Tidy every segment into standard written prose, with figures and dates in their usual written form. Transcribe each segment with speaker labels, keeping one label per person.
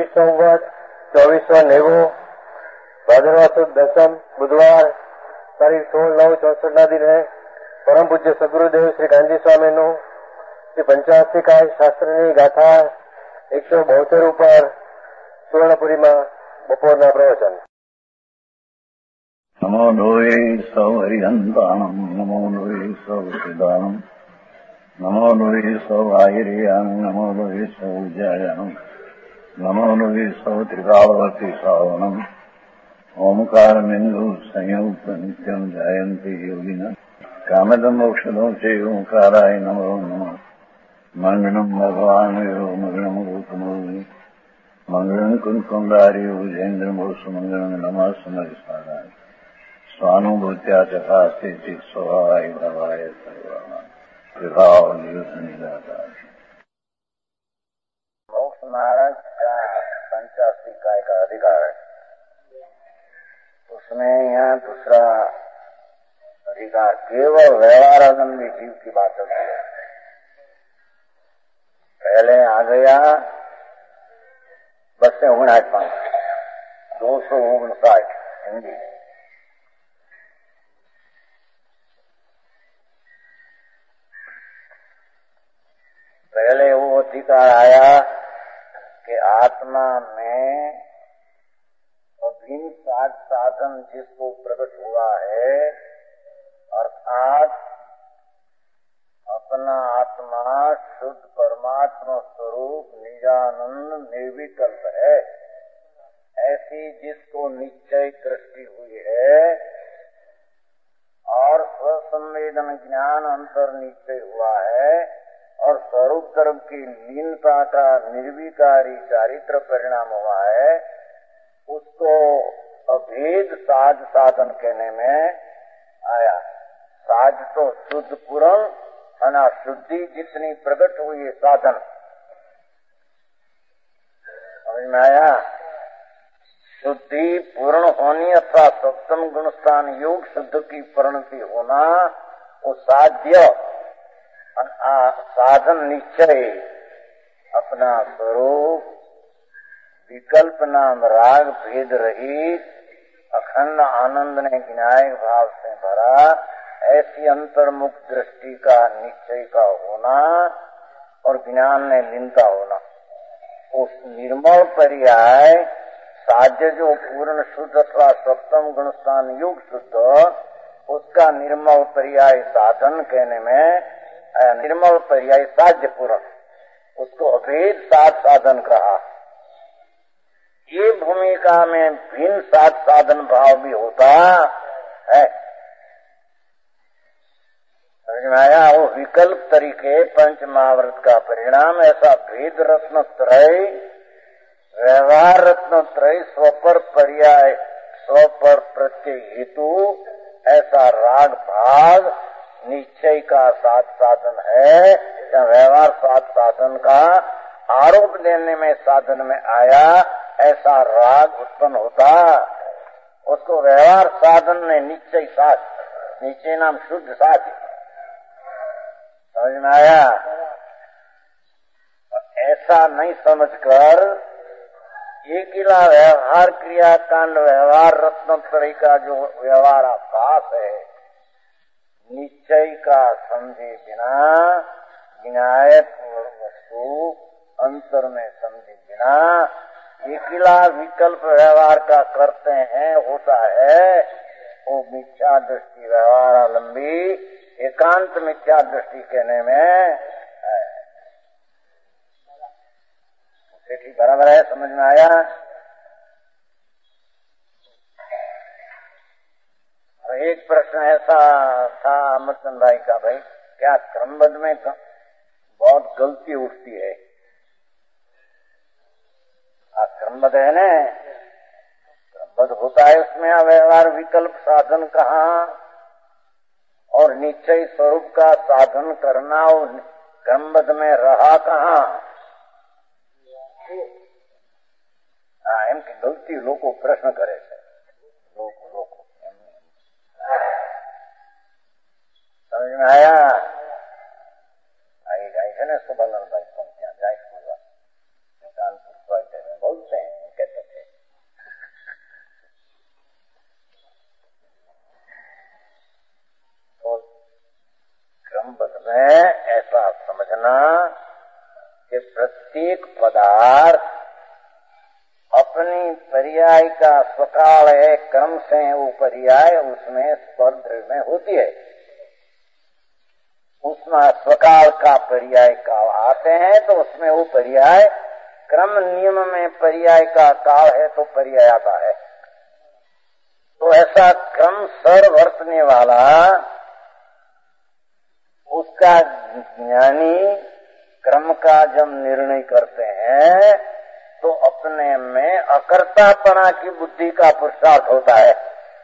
Speaker 1: संवत 2490 भाद्रवा सुद दसम बुधवार तारीख 16/9/64 ना दिन है परम पूज्य सदगुरुदेव श्री गांधी स्वामी नु श्री पंचास्तिकाय शास्त्र गाथा 172 पर सुवर्णपुरी में बपोर प्रवचन।
Speaker 2: नमो लोये सौहरिहंताणम् नमो लोये सौसिदानम् नमो लोये सौआयर्याणम् नमो लोये सौजायानम् नमो लोये सौत्रिकावती सावनम् ओंकारमिन्दु संयुक्त नित्यम् जायन्ति योगिनः कामदम् मोक्षदम् च ओंकाराय नमो नमः मंगलम् भगवान् यो मंगलम् रूपमोहि मंगलम् कुंकुमधारी उजेन्द्रमोसु मंगलम् नमः समरिसाराय स्वानुभूत्या चकास्ते चित् स्वभावाय भवाय सर्वाणां विभाव निदाता। मोक्ष मार्ग का पंचास्तिकाय का अधिकार है, उसमें यहाँ दूसरा अधिकार केवल व्यवहारानंदी जीव की बात चलती है। पहले आ गया बस से 259 हिंदी। पहले वो अधिकार आया कि आत्मा में अभिन्न साधन जिसको प्रकट हुआ है, अर्थात अपना आत्मा शुद्ध परमात्मा स्वरूप निजानंद निर्विकल्प है, ऐसी जिसको निश्चय दृष्टि हुई है और स्वसंवेदन ज्ञान अंतर निश्चय हुआ है और स्वरूप धर्म की लीनता का निर्विकारी चारित्र परिणाम हुआ है, उसको अभेद साध साधन कहने में आया। साध तो शुद्ध पूर्ण है, शुद्धि जितनी प्रकट हुई है साधन, समझ में आया। शुद्धि पूर्ण होनी अथवा सप्तम गुणस्थान योग शुद्ध की परिणति होना, वो साध्य साधन निश्चय अपना स्वरूप विकल्प नाम राग भेद रहित अखंड आनंद ने ज्ञायक भाव से भरा ऐसी अंतर्मुख दृष्टि का निश्चय का होना और ज्ञान ने लीनता होना, उस निर्मल पर्याय साध्य जो पूर्ण शुद्ध अथवा सप्तम गुणस्थान युग शुद्ध, उसका निर्मल पर्याय साधन कहने में निर्मल पर्याय साध्य पूर्ण, उसको अभेद साध साधन कहा। ये भूमिका में भिन्न साध साधन भाव भी होता है, समझ में आया। वो विकल्प तरीके पंच महाव्रत का परिणाम ऐसा भेद रत्न त्रय व्यवहार रत्न त्रय स्वपर पर्याय स्वपर प्रत्यय हेतु ऐसा राग भाग निश्चय का साध साधन है, या व्यवहार साध साधन का आरोप देने में साधन में आया ऐसा राग उत्पन्न होता, उसको व्यवहार साधन ने निश्चय साध, निश्चय नाम शुद्ध साध, समझ में आया। ऐसा नहीं समझकर एकिला व्यवहार क्रियाकांड व्यवहार रत्नोत्तरी का जो व्यवहार आभास है, निश्चय का समझे बिना ज्ञायक वस्तु अंतर में समझे बिना एकिला विकल्प व्यवहार का करते हैं, होता है वो मिथ्या दृष्टि व्यवहारालंबी एकांत मिथ्या दृष्टि कहने में है। ठीक बराबर है, समझ में आया। एक प्रश्न ऐसा था अमरचंद भाई का, भाई क्या क्रमबद्ध में बहुत गलती उठती है? क्रमबद्ध है ना, क्रमबद्ध होता है, उसमें व्यवहार विकल्प साधन कहाँ और निश्चय स्वरूप का साधन करना और क्रमबद्ध में रहा कहाँ? इनकी गलती लोग प्रश्न करे છે, लोग समझ में आया। आई જાય છે ને સુભાલાલભાઈ પણ ત્યાં જાય કાનપુર બોલते हैं, समझना कि प्रत्येक पदार्थ अपनी पर्याय का स्वकाल है, क्रम से वो पर्याय उसमें स्वर द्रव्य में होती है। उसमें स्वकाल का पर्याय काल आते हैं तो उसमें वो पर्याय क्रम नियम में पर्याय का काल है तो पर्याय आता है। तो ऐसा क्रम सर वर्तने वाला उसका ज्ञानी क्रम का जब निर्णय करते हैं तो अपने में अकर्तापना की बुद्धि का पुरुषार्थ होता है।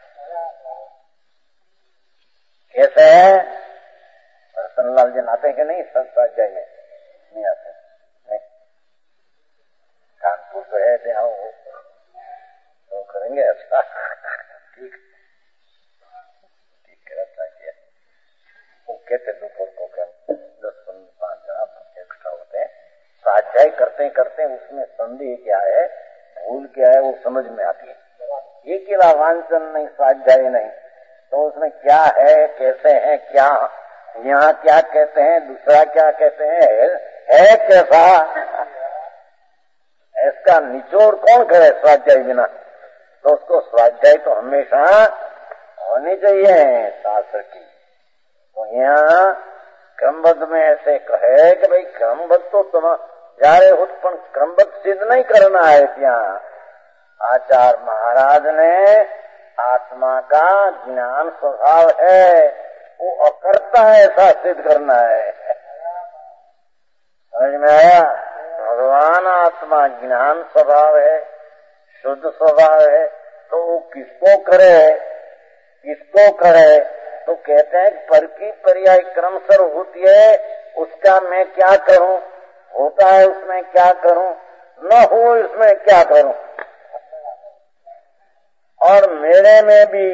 Speaker 2: कैसे है? रतनलाल जी आते कि नहीं? सब स्वाध्याय में नहीं आते, नहीं। कानपुर तो है यहाँ वो करेंगे अच्छा। ठीक रहता है। वो कहते दोपहर को 10-5 जना एक्स्ट्रा होते हैं। स्वाध्याय करते करते उसमें संदेह क्या है, भूल क्या है, वो समझ में आती है। एक ही वांचन नहीं, स्वाध्याय नहीं, तो उसमें क्या है, कैसे है, क्या यहाँ क्या कहते हैं, दूसरा क्या कहते हैं, है कैसा, इसका निचोड़ कौन करे स्वाध्याय बिना? तो उसको स्वाध्याय तो हमेशा होनी चाहिए शास्त्र की। तो यहाँ क्रमबद्ध में ऐसे कहे कि भाई क्रमबद्ध तो तुम जा रहे हो, पर क्रमबद्ध सिद्ध नहीं करना है। यहाँ आचार्य महाराज ने आत्मा का ज्ञान स्वभाव है, वो अकर्ता है, ऐसा सिद्ध करना है। समझ में आया? भगवान आत्मा ज्ञान स्वभाव है, शुद्ध स्वभाव है, तो वो किसको करे, किसको करे? तो कहते हैं पर की पर्याय क्रमशर होती है, उसका मैं क्या करूं, होता है उसमें क्या करूं, न हो इसमें क्या करूं। और मेरे में भी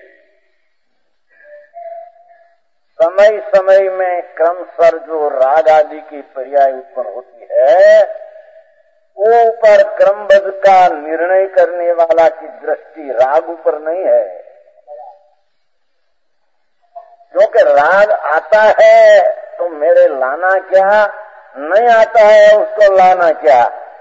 Speaker 2: समय समय में क्रमशर जो राग आदि की पर्याय उत्पन्न होती है, वो ऊपर क्रमबद्ध का निर्णय करने वाला की दृष्टि राग ऊपर नहीं है। क्योंकि राग आता है तो मेरे लाना क्या, नहीं आता है उसको लाना क्या।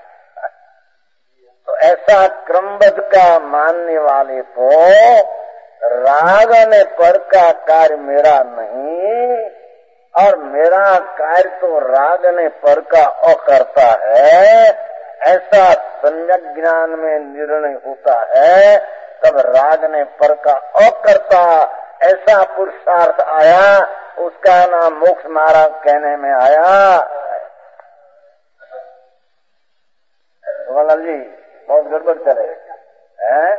Speaker 2: तो ऐसा क्रमबद्ध का मानने वाले को राग ने पर का कार्य मेरा नहीं, और मेरा कार्य तो राग ने पर का अकर्ता है, ऐसा सम्यक ज्ञान में निर्णय होता है। तब राग ने पर का अकर्ता ऐसा पुरुषार्थ आया, उसका नाम मोक्ष मार्ग कहने में आया। जी बहुत गड़बड़ चले हैं।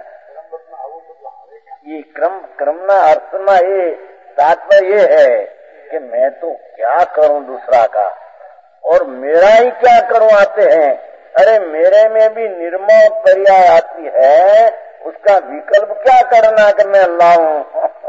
Speaker 2: ये क्रम ना अर्थ में ये तात्पर्य ये है कि मैं तो क्या करूं दूसरा का, और मेरा ही क्या करूं आते हैं। अरे मेरे में भी निर्मोह पर्याय आती है, उसका विकल्प क्या करना कि मैं लाऊं।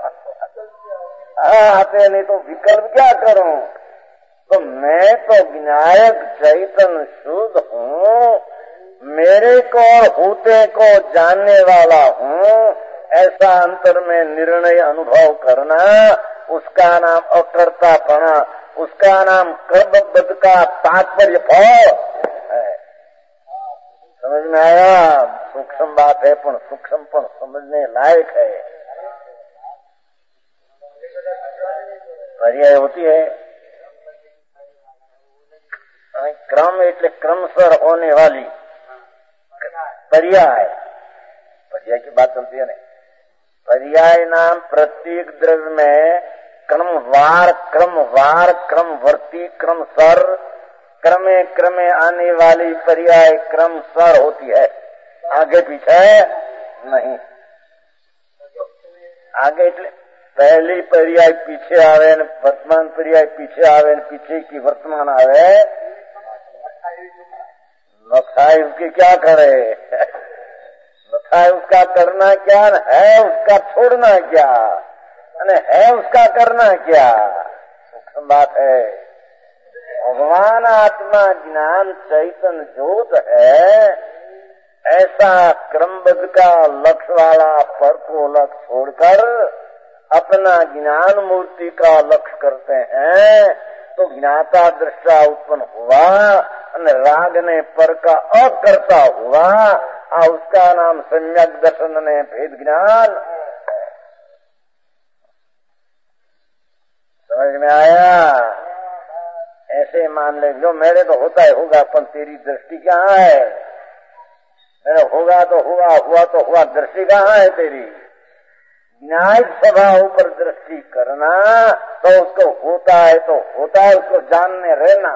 Speaker 2: आते नहीं तो विकल्प क्या करूं। तो मैं तो विनायक चैतन्य शुद्ध हूँ, मेरे को और होते को जानने वाला हूँ, ऐसा अंतर में निर्णय अनुभव करना, उसका नाम अकर्तापना, उसका नाम कर्मबद्ध का तात्पर्य फल है। समझ में आया? सूक्ष्म बात है, पर सूक्ष्म पर समझने लायक है। पर्याय होती है क्रम, એટલે क्रमशर होने वाली पर्याय। पर्याय की बात चलती है नहीं। पर्याय नाम प्रत्येक द्रव्य में क्रमवार क्रमवर्ती क्रमशर क्रमे क्रमे आने वाली पर्याय क्रमशर होती है, आगे पीछे नहीं। आगे पहली पर्याय पीछे आवे, वर्तमान पर्याय पीछे आवे, पीछे की वर्तमान आवे, नखाई उसकी क्या करे। नखाई उसका करना क्या, है उसका छोड़ना क्या, है उसका करना क्या। सूक्ष्म बात है। भगवान आत्मा ज्ञान चैतन्य ज्योत है, ऐसा क्रमबद्ध का लक्ष्य वाला पर को लक्ष्य छोड़कर अपना ज्ञान मूर्ति का लक्ष्य करते हैं, तो ज्ञाता दृष्टा उत्पन्न हुआ और राग ने पर का अकर्ता हुआ और उसका नाम सम्यक दर्शन ने भेद ज्ञान। समझ में आया? ऐसे मान ले जो मेरे तो होता है होगा, पर तेरी दृष्टि कहाँ है? मेरे होगा तो हुआ, हुआ तो हुआ, दृष्टि कहाँ है तेरी? न्यायिक स्वभाव पर दृष्टि करना, तो उसको होता है तो होता है, उसको जानने रहना।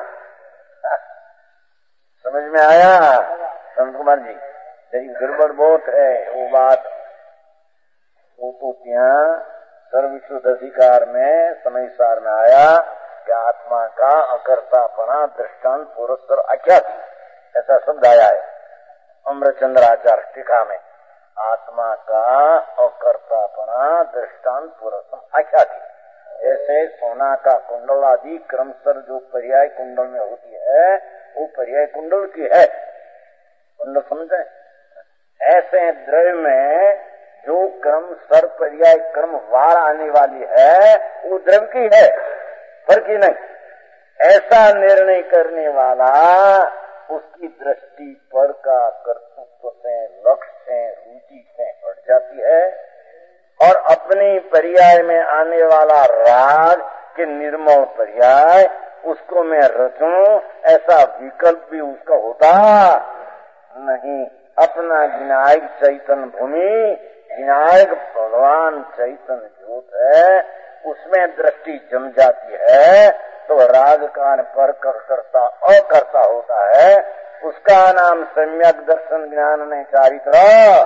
Speaker 2: समझ में आया संत कुमार जी? तेरी गड़बड़ बहुत है वो बात। वो तो ત્યાં सर्वविशुद्ध अधिकार में समय सार में आया कि आत्मा का अकर्तापना दृष्टांत पुरस्तर आख्याति, ऐसा शब्द आया है अमृतचंद्र आचार्य टीका में। आत्मा का अकर्तापना दृष्टांत पुरस्तर आख्याति, जैसे सोना का कुंडल आदि क्रमशः जो पर्याय कुंडल में होती है वो पर्याय कुंडल की है, कुंडल समझे? ऐसे द्रव्य में जो क्रम सर पर्याय क्रम वार आने वाली है वो द्रव्य की है, फर्क ही नहीं। ऐसा निर्णय करने वाला उसकी दृष्टि पर का कर्तृत्व से, लक्ष्य से, रुचि से हट जाती है और अपनी पर्याय में आने वाला राग के निर्मल पर्याय उसको मैं रचूं, ऐसा विकल्प भी उसका होता नहीं। अपना ज्ञायक चैतन्य भूमि, ज्ञायक भगवान चैतन्य ज्योत है, उसमें दृष्टि जम जाती है तो राग कान पर करता अकर्ता होता है। उसका नाम सम्यक दर्शन ज्ञान ने चारित्र।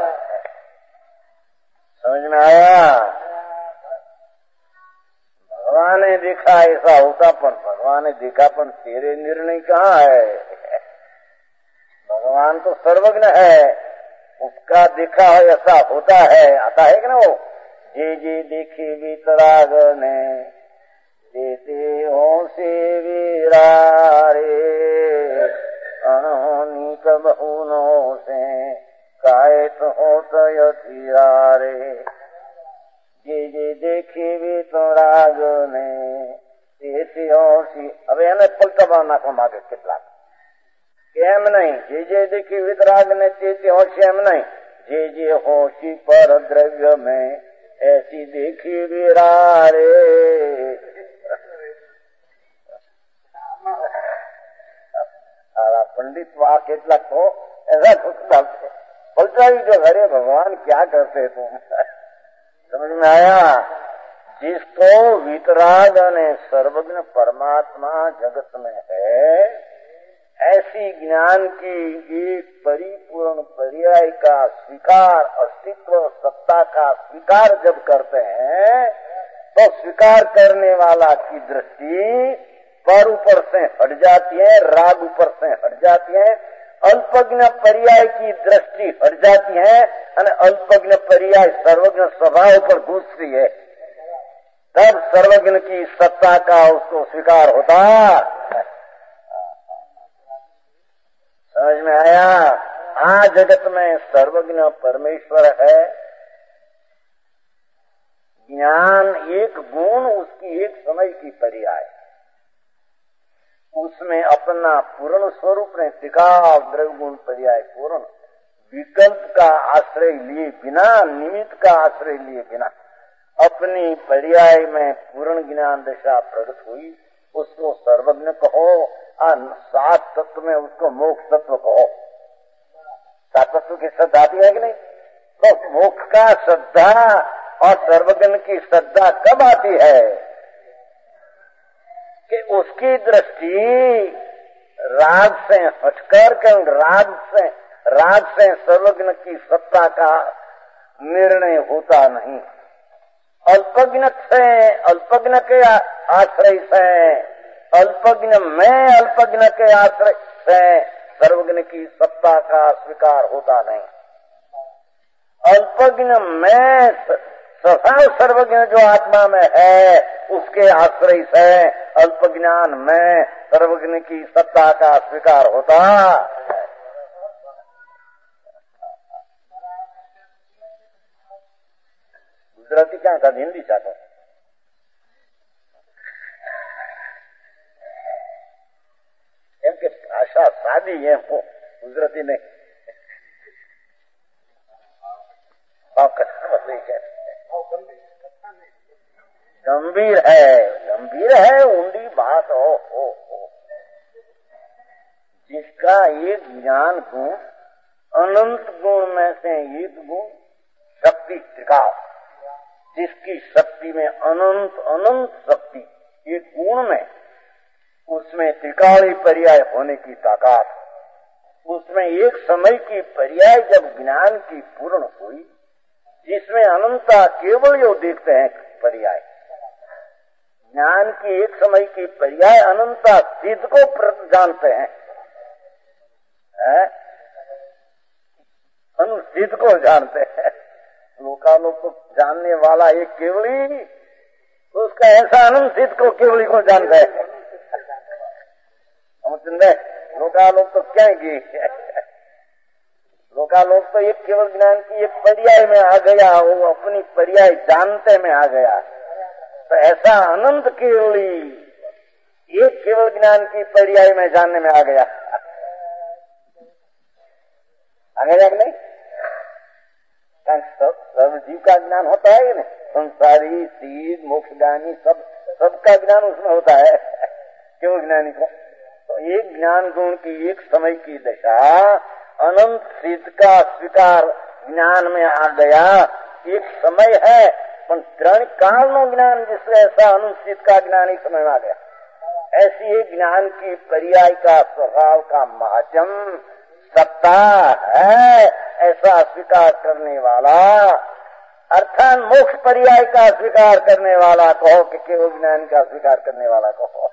Speaker 2: समझ में आया? भगवान ने देखा ऐसा होता, पर भगवान ने देखा पर तेरे निर्णय कहाँ है? भगवान तो सर्वज्ञ है, उसका देखा है ऐसा होता है, आता है कि ना वो? जे जे देखे वितराग ने देते हो से वीरारे अनहोनी कबहूनों से कायत हो तयतियारे। जे जे देखे वितराग ने देते हो सी। હવે એને પલટવા નાખવા માંગે કેટલાક, એમ नहीं जे जे देखी वितराग ने चेते होशी, एम नहीं जे जे होशी पर द्रव्य में ऐसी देखी विरारे। पंडित वहां કેટલાક तो ऐसा पलटाई जो, अरे भगवान क्या करते तुम? समझ में आया? जिसको वितराग ने सर्वज्ञ परमात्मा जगत में है, ऐसी ज्ञान की एक परिपूर्ण पर्याय का स्वीकार, अस्तित्व सत्ता का स्वीकार जब करते हैं तो स्वीकार करने वाला की दृष्टि पर ऊपर से हट जाती है, राग ऊपर से हट जाती है, अल्पज्ञ पर्याय की दृष्टि हट जाती है और अल्पज्ञ पर्याय सर्वज्ञ स्वभाव पर घुसती है, तब सर्वज्ञ की सत्ता का उसको स्वीकार होता। समझ में आया? आज जगत में सर्वज्ञ परमेश्वर है, ज्ञान एक गुण उसकी एक समय की पर्याय, उसमें अपना पूर्ण स्वरूप ने टिकाव द्रव्य गुण पर्याय पूर्ण, विकल्प का आश्रय लिए बिना, निमित्त का आश्रय लिए बिना अपनी पर्याय में पूर्ण ज्ञान दशा प्रकट हुई, उसको सर्वज्ञ कहो और सात तत्व में उसको मोक्ष तत्व कहो। सात तत्व की श्रद्धा आती है कि नहीं? तो मोक्ष का श्रद्धा और सर्वज्ञ की श्रद्धा कब आती है कि उसकी दृष्टि राग से हटकर के राग से सर्वज्ञ की सत्ता का निर्णय होता नहीं। अल्पज्ञ से, अल्पज्ञ के आश्रय से, अल्पज्ञ में अल्पज्ञ के आश्रय से सर्वज्ञ की सत्ता का स्वीकार होता नहीं। अल्पज्ञ में स्वभाव सर्वज्ञ जो आत्मा में है उसके आश्रय से अल्पज्ञान में सर्वज्ञ की सत्ता का स्वीकार होता। गुजराती क्या था, हिंदी चाहता? आदि है वो, गुजरती नहीं। कथा बदली है, गंभीर है ऊंडी बात हो। जिसका एक ज्ञान गुण अनंत गुण में से एक गुण शक्ति त्रिकाल, जिसकी शक्ति में अनंत शक्ति, एक गुण में उसमें त्रिकाली पर्याय होने की ताकत, उसमें एक समय की पर्याय जब ज्ञान की पूर्ण हुई, जिसमें अनंतता केवल यो देखते हैं पर्याय, ज्ञान की एक समय की पर्याय अनंतता सिद्ध को जानते हैं, अनुसिद्ध को जानते हैं। लोकालोक को जानने वाला एक केवली, उसका ऐसा अनुसिद्ध को केवली को जानते हैं। लोकालोक तो क्या की, लोकालोक तो एक केवल ज्ञान की एक पर्याय में आ गया, वो अपनी पर्याय जानते में आ गया। तो ऐसा अनंत केवली एक केवल ज्ञान की पर्याय में जानने में आ गया, आ गया कि नहीं? सर्व जीव का ज्ञान होता है ना, संसारी सिद्ध मोक्षगामी सबका ज्ञान उसमें होता है केवल ज्ञानी को। तो एक ज्ञान गुण की एक समय की दशा अनंत सिद्ध का स्वीकार ज्ञान में आ गया, एक समय है पर त्रण काल नो ज्ञान, जिससे ऐसा अनंत सिद्ध का ज्ञान एक समय में आ गया। ऐसी एक ज्ञान की पर्याय का स्वभाव का महाजन सत्ता है, ऐसा स्वीकार करने वाला, अर्थात मोक्ष पर्याय का स्वीकार करने वाला कहो कि केवल ज्ञान का स्वीकार करने वाला कहो,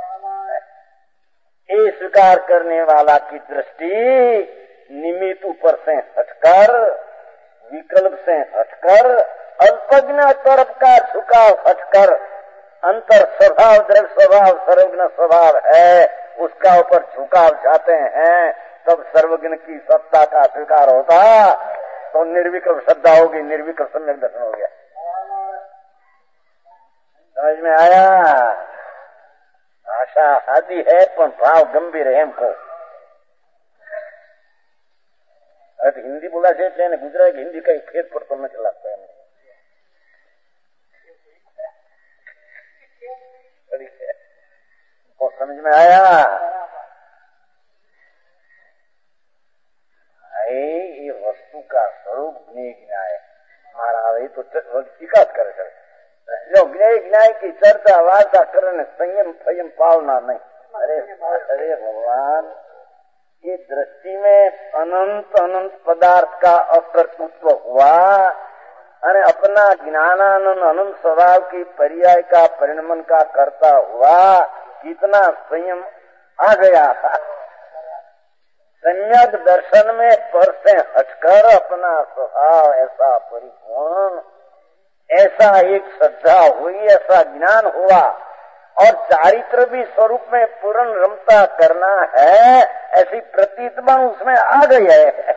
Speaker 2: ये स्वीकार करने वाला की दृष्टि निमित्त ऊपर से हटकर, विकल्प से हटकर, अल्पज्ञ तरफ का झुकाव हटकर, अंतर स्वभाव दृढ़ स्वभाव सर्वज्ञ स्वभाव है उसका ऊपर झुकाव जाते हैं, तब सर्वज्ञ की सत्ता का स्वीकार होता, तो निर्विकल्प श्रद्धा होगी, निर्विकल्प सम्यक दर्शन हो गया। समझ में आया? आशा आदि है पर भाव गंभीर है हमको। अरे हिंदी बोला जाए ना, गुजराती हिंदी का खेत पर तो नहीं लगता है, तो समझ में आया? ये वस्तु का स्वरूप ज्ञेय ज्ञाय महाराज तो विकास करे, जो ज्ञेय ज्ञाय की चर्चा वार्ता करने संयम फयम पावना नहीं। अरे भगवान, ये दृष्टि में अनंत पदार्थ का अकर्तृत्व हुआ, अरे अपना ज्ञानानंद अनंत स्वभाव की पर्याय का परिणमन का करता हुआ कितना संयम आ गया। सम्यक दर्शन में पर से हटकर अपना स्वभाव ऐसा परिपूर्ण, ऐसा एक श्रद्धा हुई, ऐसा ज्ञान हुआ, और चारित्र भी स्वरूप में पूर्ण रमता करना है, ऐसी प्रतीतमा उसमें आ गई है,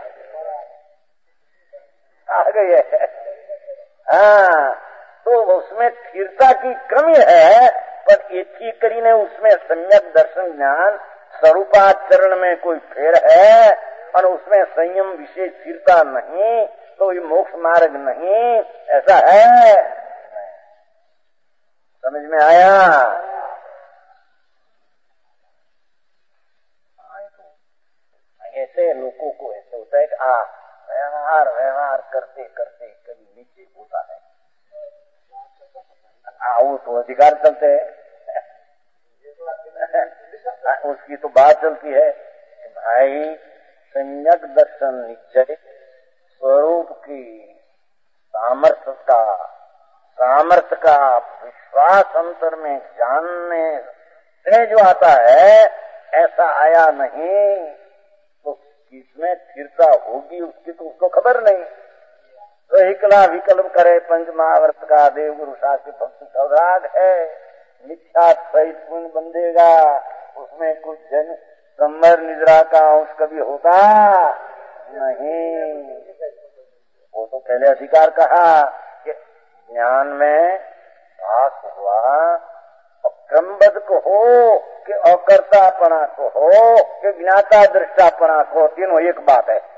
Speaker 2: आ गई है। हाँ, तो उसमें स्थिरता की कमी है, पर एथी करी ने उसमें सम्यक दर्शन ज्ञान स्वरूपाचरण में कोई फेर है, और उसमें संयम विशेष स्थिरता नहीं, तो ये मोक्ष मार्ग नहीं, ऐसा है। समझ में आया? ऐसे लोगों को ऐसे होता है कि व्यवहार करते करते कभी नीचे होता है, वो तो अधिकार चलते है उसकी तो बात चलती है कि भाई सम्यक दर्शन निश्चय स्वरूप की सामर्थ्य का विश्वास अंतर में जानने से जो आता है, ऐसा आया नहीं, तो किसमें स्थिरता होगी उसकी तो उसको खबर नहीं। तो एकला विकल्प करे पंचमहावर्त का देव गुरु शास्त्री भक्ति सौभाग है, मिथ्या सहित पुण्य बंधेगा, उसमें कुछ जन संबर निद्रा का अंश कभी होता नहीं। वो तो पहले अधिकार कहा कि ज्ञान में भास हुआ और क्रमबद्ध को हो कि अकर्तापना को हो कि ज्ञाता दृष्टापना को, तीनों एक बात है।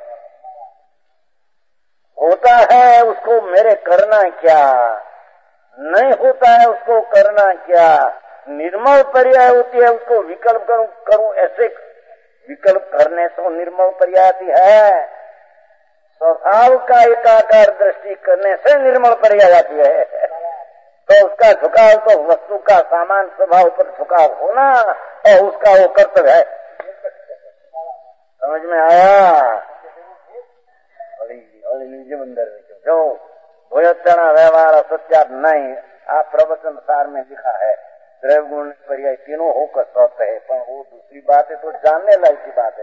Speaker 2: होता है उसको मेरे करना क्या, नहीं होता है उसको करना क्या। निर्मल पर्याय होती है उसको विकल्प करूं ऐसे विकल्प करने से निर्मल पर्याय आती है। स्वभाव का एकाकार दृष्टि करने से निर्मल पर्याय आती है। तो उसका झुकाव तो वस्तु का सामान स्वभाव पर झुकाव होना और उसका वो कर्तव्य है। समझ में आया? अंदर जो भूयचना व्यवहार असत्या नहीं, आप प्रवचन सार में लिखा है द्रव्य गुण पर्याय तीनों होकर सत्य है, पर वो दूसरी बात है तो जानने लायक की बात है।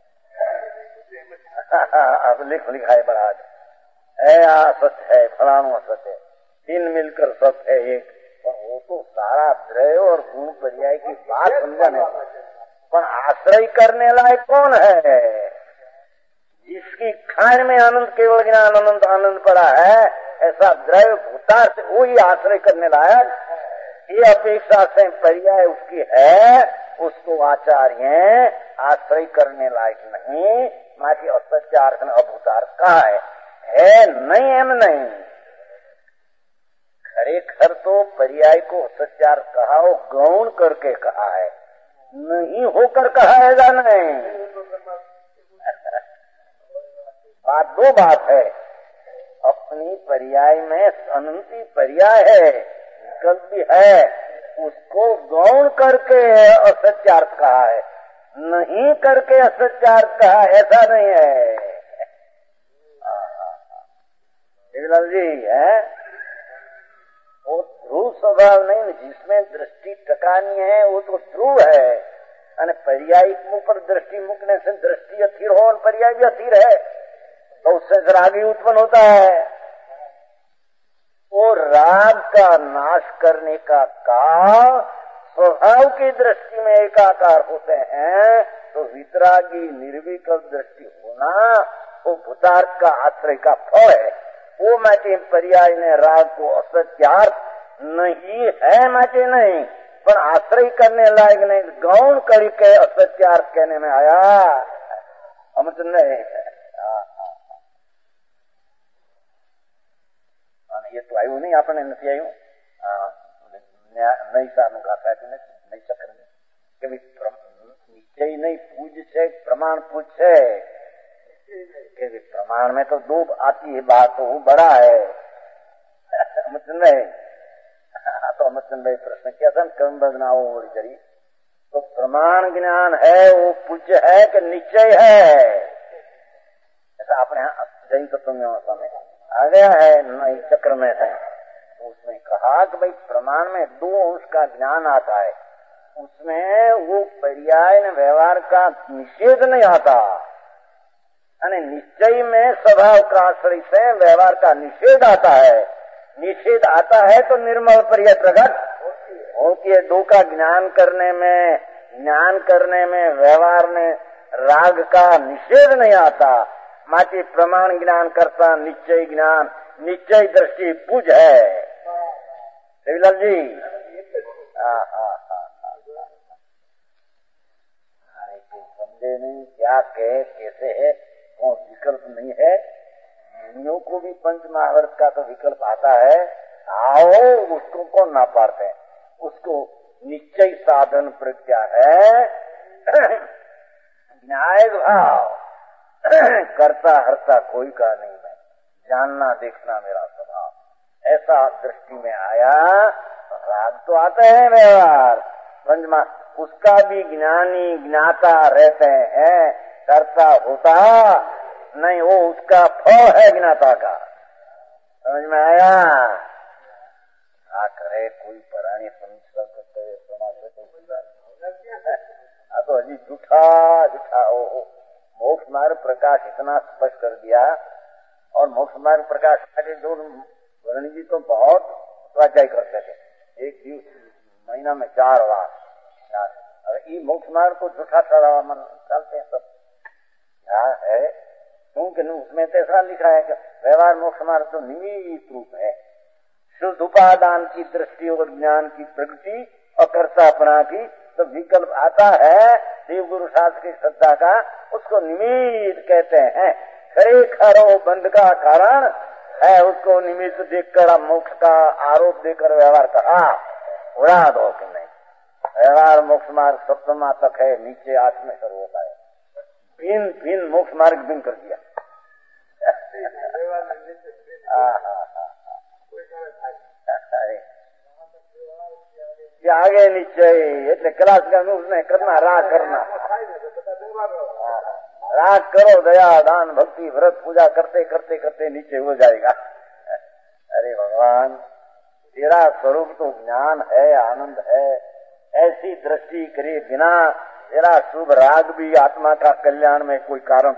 Speaker 2: अब लिखा है बड़ा है सत्य है, फलानु असत्य है, तीन मिलकर सत्य है एक, पर वो तो सारा द्रव्य और गुण पर्याय की बात समझाने, पर आश्रय करने लायक कौन है? जिसकी खान में आनंद केवल ज्ञान अनंत आनंद पड़ा है, ऐसा द्रव्य भूता से वही आश्रय करने लायक। ये अपेक्षा से पर्याय उसकी है, उसको आचार्य आश्रय करने लायक नहीं। माँ की असत्यार्थ अभूतार्थ कहा है नहीं एम नहीं। खरेखर तो पर्याय को असत्यार्थ कहा हो गौण करके कहा है, नहीं होकर कहा है या नहीं। बात दो बात है, अपनी पर्याय में अनंती पर्याय है, विकल्प भी है, उसको गौण करके असत्यार्थ कहा है, नहीं करके असत्यार्थ कहा, ऐसा नहीं है। देवीलाल जी है वो ध्रुव स्वभाव नहीं, जिसमें दृष्टि टकानी है वो तो ध्रुव है। और पर्यायिक मुख पर दृष्टि मुकने से दृष्टि अथिर हो और पर्याय भी अथिर है, तो उससे राग ही उत्पन्न होता है। वो राग का नाश करने का काम स्वभाव की दृष्टि में एकाकार होते हैं, तो वितरागी निर्विकल्प दृष्टि होना वो भूतार्थ का आश्रय का फल है। वो माटे पर्याय ने राग को असत्यार्थ नहीं है, माटे नहीं, पर आश्रय करने लायक नहीं, गौण करके असत्यार्थ कहने में आया। हम तो नहीं ये तो आयु नहीं, आपने नहीं आयु नहीं सामने गाता है नहीं चक्र के निश्चय नहीं पूज से प्रमाण पूछ से प्रमाण में तो दो आती है बात, तो वो बड़ा है। अमचंद भाई तो अमचंद भाई प्रश्न किया था कर्म बदनाओ बड़ी जरी, तो प्रमाण ज्ञान है वो पूज्य है कि निश्चय है, ऐसा आपने जैन तत्व में आ गया है नई चक्र में है। उसने कहा कि भाई प्रमाण में दो अंश का ज्ञान आता है, उसमें वो पर्याय व्यवहार का निषेध नहीं आता, यानी निश्चय में स्वभाव का आश्रय से व्यवहार का निषेध आता है। निषेध आता है तो निर्मल पर्याय प्रकट होती है। दो का ज्ञान करने में व्यवहार में राग का निषेध नहीं आता। माटी प्रमाण ज्ञान करता निश्चय ज्ञान, निश्चय दृष्टि पूज है। देवीलाल जी समझे नहीं क्या कहे कैसे है, वो विकल्प नहीं है। मुनियों को भी पंच महाभारत का तो विकल्प आता है, आओ उसको कौन ना पाते हैं, उसको निश्चय साधन प्रज्ञा है, न्याय भाव करता हरता कोई का नहीं, मैं जानना देखना मेरा स्वभाव, ऐसा दृष्टि में आया। राग तो आते हैं व्यवहार पंचमा, उसका भी ज्ञानी ज्ञाता रहते हैं, करता होता नहीं, वो उसका फल है ज्ञाता का। समझ में आया? क्या करे कोई परानी समझ सकते तो अजी झूठा हो। मोक्ष मार्ग प्रकाश इतना स्पष्ट कर दिया, और मोक्ष मार्ग प्रकाश के जो वरुण जी तो बहुत स्वाध्याय करते थे, एक दिवस महीना में 4 बार। ये मोक्ष मार्ग को झूठा ठहरावा मन चलते हैं सब, क्या है क्योंकि उसमें तो ऐसा लिखा है कि व्यवहार मोक्ष मार्ग तो निमित्त रूप है, शुद्ध उपादान की दृष्टि और ज्ञान की प्रगति और कर्तापना की, तो विकल्प आता है देव गुरु शास्त्र की श्रद्धा का, उसको निमित्त कहते हैं। खरे खरो बंध का कारण है, उसको निमित्त देखकर मोक्ष का आरोप देकर व्यवहार करा, उड़ा दो कि नहीं। व्यवहार मोक्ष मार्ग सप्तमा तक है, नीचे आत्मेश्वर होता है। भिन्न भिन्न मोक्ष मार्ग भिन्न कर दिया। आगे नीचे એટલે क्लास का उसने करना, राग करना, राग करो, दया दान भक्ति व्रत पूजा करते करते करते नीचे हो जाएगा। अरे भगवान, तेरा स्वरूप तो ज्ञान है, आनंद है, ऐसी दृष्टि करे बिना तेरा शुभ राग भी आत्मा का कल्याण में कोई कारण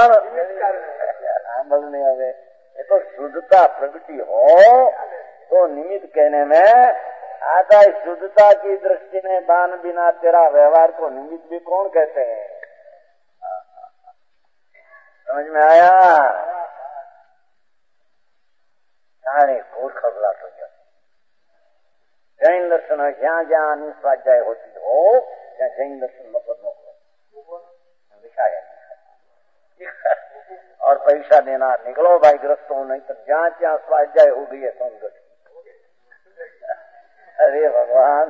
Speaker 2: बोलने आवे। ये तो शुद्धता प्रगति हो तो निमित्त कहने में आता है। शुद्धता की दृष्टि ने बान बिना तेरा व्यवहार को निमित्त भी कौन कहते हैं? समझ में आया? अरे घोर खबला तो जैन दर्शन जहाँ जहाँ निस्वाध्याय होती हो, क्या जैन दर्शन मफत दिखाया और पैसा देना, निकलो भाई ग्रस्तों, नहीं तो जहाँ जहाँ स्वाध्याय हो गई है संगत। अरे भगवान,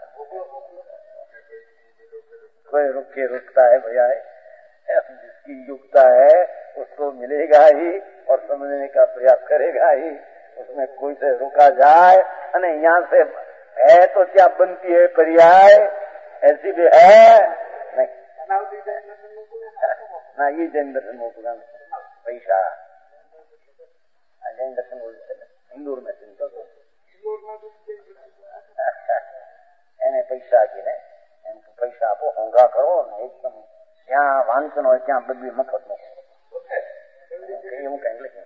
Speaker 2: कोई रुके रुकता है भैया, जिसकी युक्ता है उसको मिलेगा ही और समझने का प्रयास करेगा ही। उसमें कोई से रुका जाए अने यहाँ से है तो क्या बनती है पर्याय, ऐसी भी है नहीं ना। ये जैन दर्शन मोपुरा पैसा जैन दर्शन बोलते इंदौर में એને પૈસા આપીને એમ પૈસા આપો, હોંગા કરો ને એકદમ ત્યાં વાંચન હોય ત્યાં બધું મફત નું એવું કઈ લખ્યું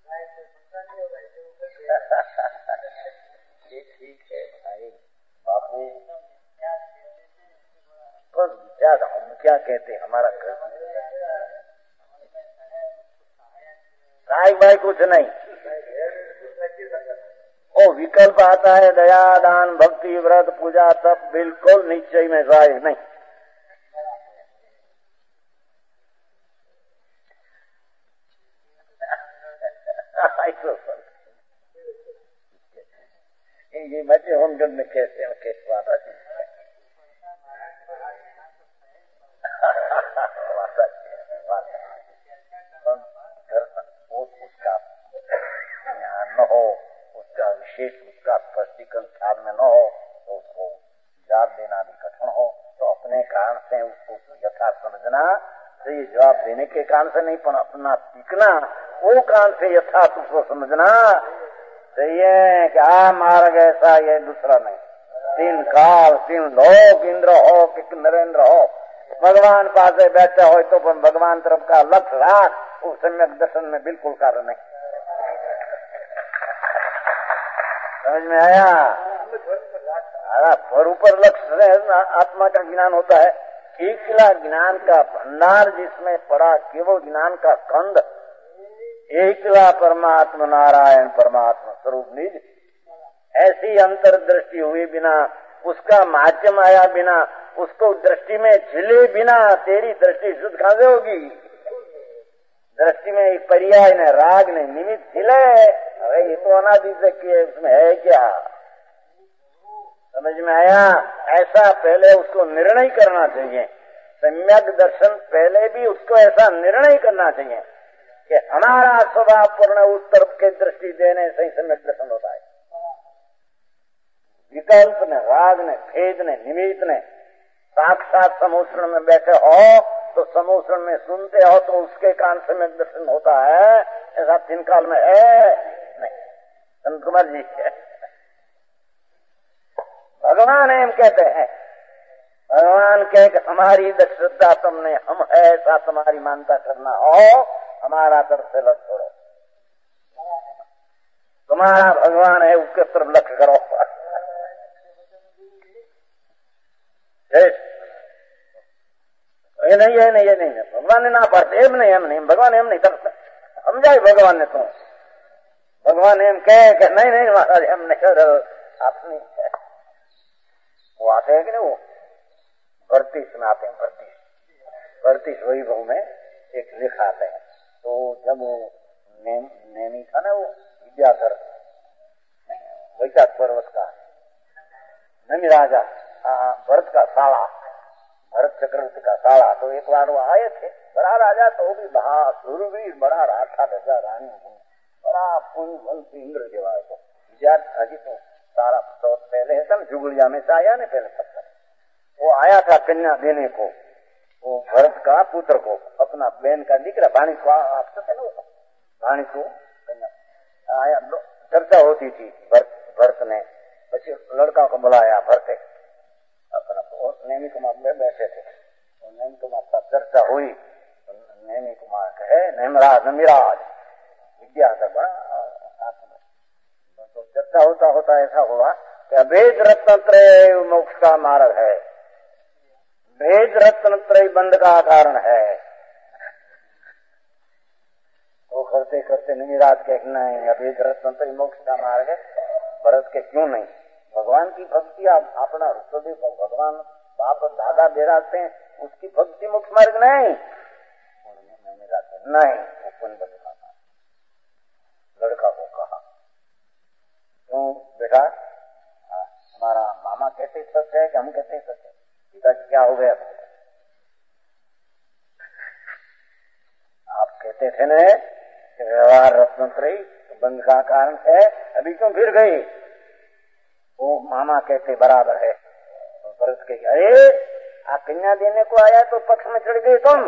Speaker 2: છે। ठीक है भाई बापू, पर विचार हम क्या कहते हमारा कर भाई कुछ नहीं। ओ विकल्प आता है दया दान भक्ति व्रत पूजा, तब बिल्कुल निश्चय में जाए नहीं। ये बच्चे होमगढ़ में कैसे बात आती उसका ज्ञान न हो, उसका विशेष उसका स्पष्टीकरण ख्याल में न हो तो उसको जवाब देना भी कठिन हो। तो अपने कारण से उसको यथार्थ समझना, तो ये जवाब देने के कारण से नहीं पर अपना सीखना, वो कारण से यथार्थ उसको समझना चाहिए। क्या मार्ग ऐसा ये दूसरा नहीं। तीन काल तीन लोक, इंद्र हो कि नरेंद्र हो, भगवान पास बैठे हो तो भगवान तरफ का लक्ष्य राख, उस सम्यक दर्शन में बिल्कुल कारण नहीं। समझ में आया? पर ऊपर लक्ष्य से आत्मा का ज्ञान होता है। एकला ज्ञान का भंडार जिसमें पड़ा, केवल ज्ञान का कंद, एकला परमात्मा नारायण परमात्मा स्वरूप निज, ऐसी अंतर्दृष्टि हुई बिना, उसका माध्यम आया बिना, उसको दृष्टि में झिले बिना तेरी दृष्टि शुद्ध कहां से होगी? दृष्टि में एक पर्याय ने राग ने निमित्त झिले, अरे ये तो अनादि से किए, उसमें है क्या? समझ में आया? ऐसा पहले उसको निर्णय करना चाहिए। सम्यक दर्शन पहले भी उसको ऐसा निर्णय करना चाहिए कि हमारा स्वभाव पूर्ण उस तरफ के दृष्टि देने से ही सम्यक दर्शन होता है। विकल्प ने, राग ने, भेद ने, निमित्त ने, साक्षात समोषण में बैठे हो तो समोषण में सुनते हो तो उसके कान सम्यक दर्शन होता है। ऐसा तीन काल में है नहीं। संत कुमार जी भगवान एम कहते हैं, भगवान कहे कि हमारी श्रद्धा तुमने हम है ऐसा तुम्हारी मानता करना हो, हमारा तरफ से लक्ष्य छोड़ो। तुम्हारा भगवान है उसके तरफ लक्ष्य करो। ये नहीं है, नहीं, ये नहीं है, भगवान ने ना पढ़ते, एम नहीं, भगवान एम नहीं करते, समझाए भगवान ने। तुम भगवान एम कहे कि नहीं महाराज हम नहीं कर, अपनी वो आते हैं कि नहीं, वो भरतीस में आते हैं, भरतीस वैभव में एक लेख आते हैं। तो जब वो नेमी था ना, वो विद्याधर वैशाख पर्वत का नमी राजा, भरत का साला, भरत चक्रवर्ती का साला, तो एक बार वो आए थे, बड़ा राजा, तो वो भी सूरवीर, बड़ा राठा राजा, रानी बड़ा पुण्य इंद्र जेवा तो विद्यार्थी तो सारा तो पहले है जुगलिया में से आया ने पहले पत्थर, वो आया था कन्या देने को, वो भरत का पुत्र को, अपना बहन का दीकरा भाणी को, आपसे थे ना भाणी को कन्या आया, चर्चा होती थी। भरत ने पीछे लड़का को बुलाया, भरते अपना नेमी कुमार में बैठे थे, तो नेमी कुमार का चर्चा हुई, नेमी कुमार कहे नेमराज नमिराज विद्याधर बड़ा, तो चर्चा होता होता ऐसा हुआ कि भेद रत्न त्रय मोक्ष का मार्ग है, भेद रत्न त्रय बंध का कारण है। वो करते करते नमिराज कहना है अभेद रत्न त्रय मोक्ष का मार्ग है, भरत के क्यों नहीं, भगवान की भक्ति आप अपना हृदय भगवान बाप दादा बेराते हैं, उसकी भक्ति मुख्य मार्ग नहीं, नहीं ओपन बदला लड़का को कहा, क्यों बेटा हमारा मामा कहते सच है कि हम कहते सच है, पिताजी क्या हो गया, आप कहते थे न व्यवहार रत्नत्रयी बंध का कारण है, अभी क्यों फिर गई, वो मामा कहते बराबर है। तो भरत कही अरे आ कन्या देने को आया तो पक्ष में चढ़ गए तुम,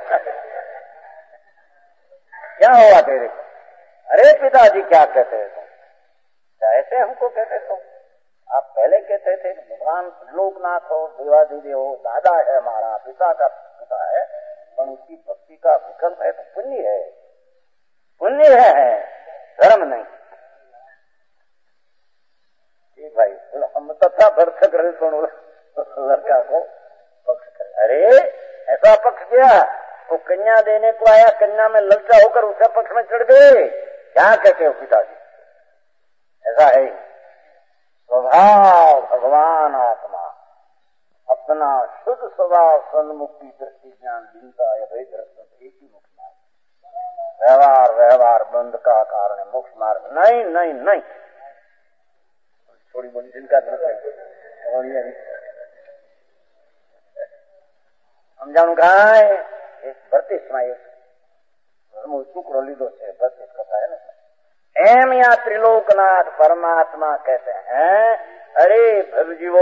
Speaker 2: क्या हुआ तेरे को, अरे पिताजी क्या कहते हैं तुम, ऐसे हमको कहते तुम, आप पहले कहते थे भगवान लोकनाथ हो, देवादिदेव हो, दादा है हमारा, पिता का पिता है, पर उसकी भक्ति का विकल्प है तो पुण्य है, पुण्य है धर्म नहीं। भाई हम तथा भरत करे सुनो लड़का को पक्ष करे, अरे ऐसा पक्ष किया, वो कन्या देने को आया, कन्या में ललचा होकर उसके पक्ष में चढ़ गए, क्या कहते हो पिताजी, ऐसा है स्वभाव भगवान आत्मा अपना शुद्ध स्वभाव सन्मुक्ति दृष्टि ज्ञान दीनता अभेद रत्न एक ही मुख्य मार्ग, व्यवहार व्यवहार बंध का कारण है, मोक्ष मार्ग नहीं नहीं नहीं। थोड़ी बोली जिनका हम जानू कहा भरतीस शुक्र लीधो से भरतीस कथा है ना, एम या त्रिलोकनाथ परमात्मा कहते हैं, अरे भवजीवो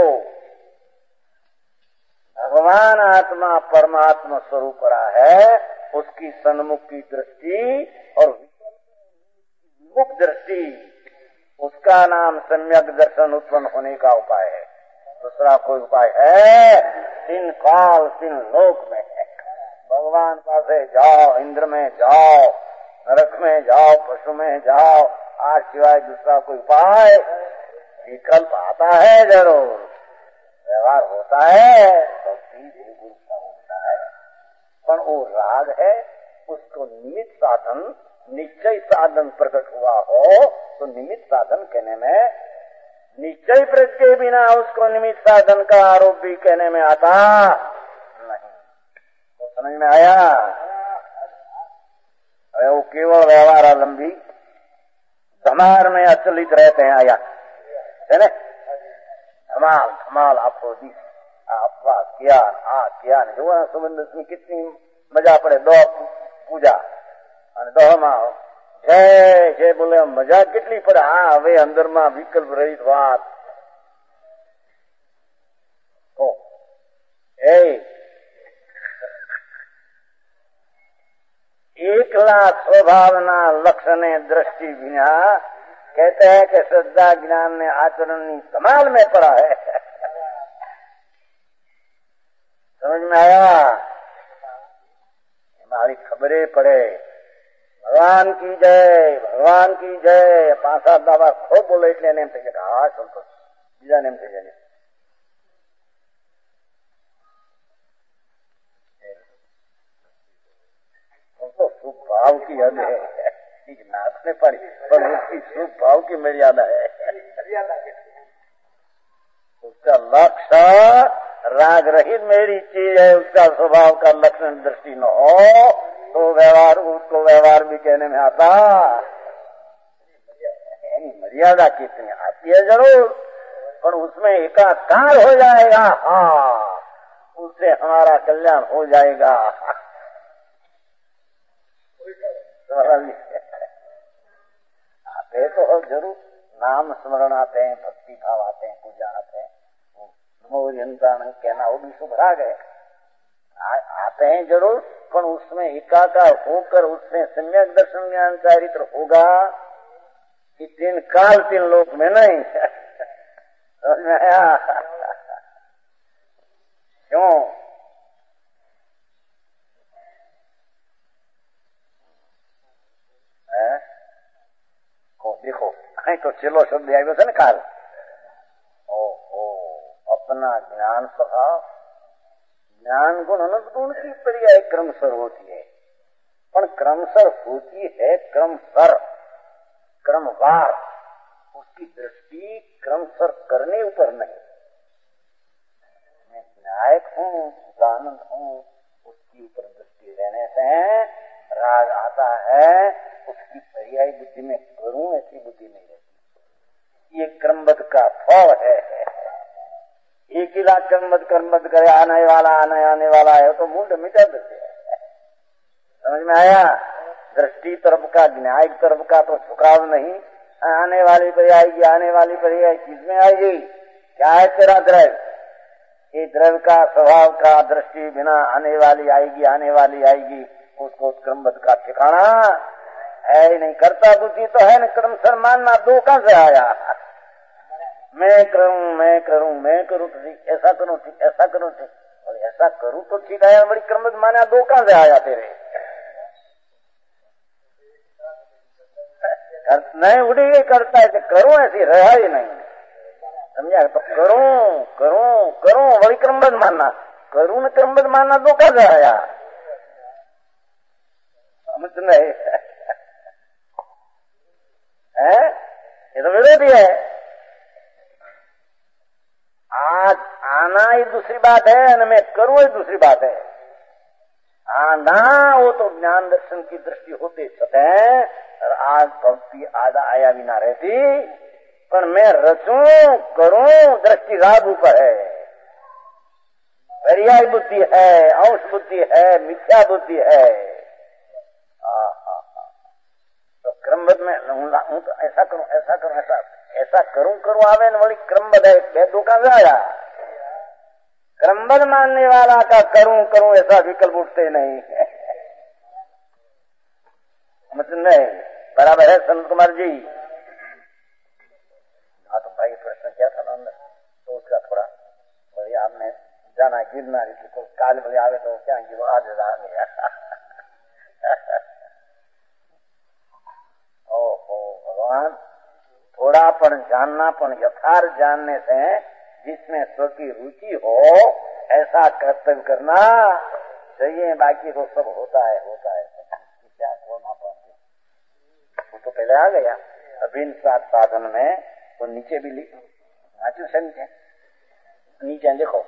Speaker 2: भगवान आत्मा परमात्मा स्वरूप रहा है, उसकी सन्मुख की दृष्टि और विमुख दृष्टि, उसका नाम सम्यक दर्शन उत्पन्न होने का उपाय है, दूसरा कोई उपाय है तीन काल तीन लोक में है, भगवान पासे जाओ, इंद्र में जाओ, नरक में जाओ, पशु में जाओ, आज सिवाय दूसरा कोई उपाय, विकल्प आता है जरूर, व्यवहार होता है तो गुरु का होता है, पर वो राग है, उसको निमित्त साधन निश्चय साधन प्रकट हुआ हो तो निमित्त साधन कहने में, निश्चय प्रत्यय बिना उसको निमित्त साधन का आरोप भी कहने में आता नहीं, तो समझ में आया, अरे वो केवल व्यवहारालंबी धमार में अचलित रहते हैं, आया है ना, धमाल धमाल अफरोदी अपवास किया जो सुबंध में कितनी मजा पड़े, दो पूजा અને દોમાં જય જય બોલે મજા કેટલી પડે, હવે અંદરમાં વિકલ્પ રહિત વાત, एकला स्वभावना लक्षण दृष्टि बिना कहते हैं कि श्रद्धा ज्ञान ने आचरण कमाल में पड़ा है, समझ में आया, हमारी खबरें पड़े, भगवान की जय भगवान की जय, 5-7 दावा खूब बोले એટલે એને એમ થઈ જાય હા સંતોષ, બીજાને એમ થઈ જાય तो शुभ भाव की हद है, नाचने पड़ी पर उसकी शुभ भाव की मर्यादा है, उसका लक्ष्य राग रहित मेरी चीज है, उसका स्वभाव का लक्षण दृष्टि न हो तो व्यवहार, उसको व्यवहार भी कहने में आता। मर्यादा कितनी आती है जरूर, पर उसमें एकाकार हो जाएगा। हाँ, उससे हमारा कल्याण हो जाएगा। आते तो जरूर नाम स्मरण आते हैं, भक्ति भाव आते हैं, पूजा आते हैं, कहना वो भी शुभ राग है। आते हैं जरूर, पर उसमें एकाकार होकर उससे सम्यक दर्शन ज्ञान चारित्र होगा कि 3 काल 3 लोक में नहीं। समझ में आया? क्यों? देखो तो चलो शब्द आयो છે ને કાલ। ओहो, अपना ज्ञान स्वभाव, ज्ञान गुण अनंत गुण की पर्याय क्रमशर होती है, पर क्रमशर होती है क्रमशर, क्रमवार। उसकी दृष्टि क्रमशर करने ऊपर नहीं। मैं नायक हूँ, आनंद हूँ, उसकी ऊपर दृष्टि रहने से राग आता है। उसकी पर्याय बुद्धि में करूं ऐसी बुद्धि नहीं रहती। ये क्रमबद्ध का फल है। एक ही लाख क्रमबद्ध करे, आने वाला है तो मुंड मिटा देते हैं। समझ में आया? दृष्टि तरफ का, न्याय तरफ का तो झुकाव नहीं। आने वाली पर्याय, आने वाली पर्याय किस में आएगी? क्या है तेरा द्रव्य? ये द्रव्य का स्वभाव का दृष्टि बिना आने वाली आएगी, उसको क्रमबद्ध का ठिकाना है ही नहीं। करता बुद्धि तो है न, क्रमशर मानना दो कहां से आया? मैं करूं तो ठीक, ऐसा करूं ठीक, ऐसा करूं ठीक, और ऐसा करूं तो ठीक आया, बड़ी क्रमबद्ध माना दो कहां से आया तेरे? नहीं उड़ी करता है, करूं ऐसी रहा ही नहीं। समझा? तो करूं बड़ी क्रमबद्ध मानना, करूं न क्रमबद्ध मानना दो कहां से आया? समझ नहीं है? ये तो विरोधी है। आज आना ही दूसरी बात है, न मैं करूं ही दूसरी बात है। आना वो तो ज्ञान दर्शन की दृष्टि होते सतह, और आज भक्ति आधा आया भी ना रहती, पर मैं रचूं करूं दृष्टि राग ऊपर है। पर्याय बुद्धि है, अंश बुद्धि है, मिथ्या बुद्धि है। तो क्रमबद्ध में हूं तो ऐसा करूं आवे न, बड़ी क्रमबद्ध है। मैं दो का आया क्रमबद्ध मानने वाला का करूं ऐसा विकल्प उठते नहीं। मतलब नहीं बराबर है संत कुमार जी। हाँ तो भाई प्रश्न क्या था ना, तो उसका थोड़ा भाई आपने जाना गिरना तो काल भले आवे तो क्या गिरो आज गया। ओहो भगवान, थोड़ा पण जानना, पण यथार्थ जानने से जिसमें स्व की रुचि हो ऐसा कर्तव्य करना चाहिए। बाकी तो सब होता है क्या होना पाते, वो तो पहले आ गया। अभिन्न साधन में तो नीचे भी से नीचे देखो,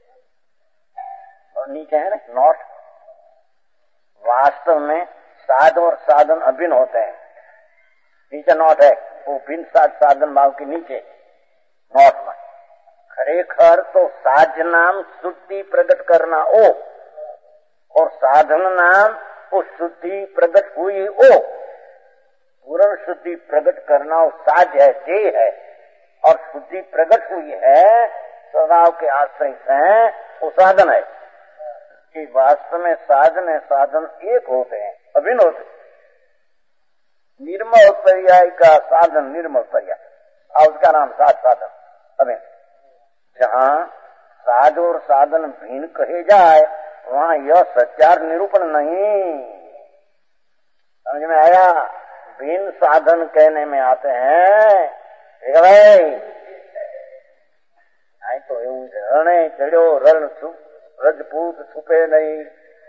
Speaker 2: और नीचे है ना नॉट। वास्तव में साध और साधन अभिन्न होते हैं। नीचे नॉट है, वो भिन्न साधन भाव के नीचे नॉट में खरेखर तो साध नाम शुद्धि प्रकट करना ओ, और साधन नाम वो शुद्धि प्रकट हुई ओ। पूर्ण शुद्धि प्रकट करना वो साध है, देह है, और शुद्धि प्रकट हुई है स्वभाव के आश्रय से, वो साधन है। कि वास्तव में साधन है, साधन एक होते हैं, अभिन्न होते हैं। निर्मल पर्याय का साधन निर्मल पर्याय, और उसका नाम साधन अभिन्न। जहाँ साध और साधन भिन्न कहे जाए वहाँ यह सत्यार्थ निरूपण नहीं। समझ में आया? भिन्न साधन कहने में आते हैं ठीक है भाई। नहीं तो रणे चढ़ो रण रजपूत छुपे नहीं,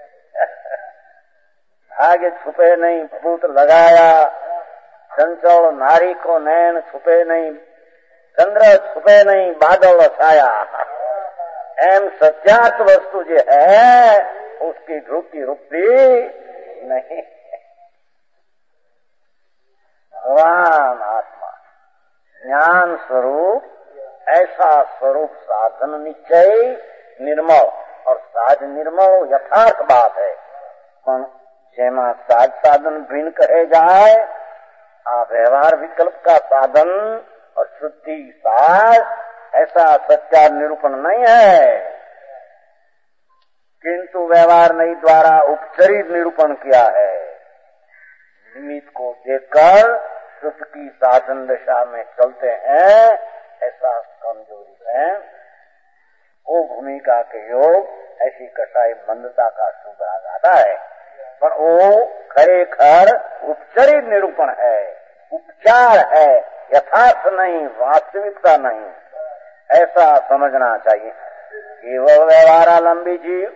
Speaker 2: भाग्य छुपे नहीं, पूत लगाया, चंचल नारी को नैन छुपे नहीं, चंद्र छुपे नहीं बादल छाया, एम सत्यात वस्तु जो है उसकी ध्रुति रुकती नहीं। भगवान आत्मा ज्ञान स्वरूप, ऐसा स्वरूप साधन निश्चय निर्मल, और साध निर्मल यथार्थ बात है, પણ જેમાં સાધ સાધન ભિન્ન કહે જાય, આ व्यवहार विकल्प का साधन और शुद्धि साध, ऐसा सच्चा निरूपण नहीं है, किंतु व्यवहार नहीं द्वारा उपचरित निरूपण किया है। निमित्त को देखकर शुद्ध की साधन दशा में चलते हैं, ऐसा कमजोरी है। वो भूमिका के योग ऐसी कसाई मंदता का शुभ राग आता है, पर वो खरेखर उपचरित निरूपण है, उपचार है, यथार्थ नहीं, वास्तविकता नहीं, ऐसा समझना चाहिए। केवल व्यवहारालंबी जीव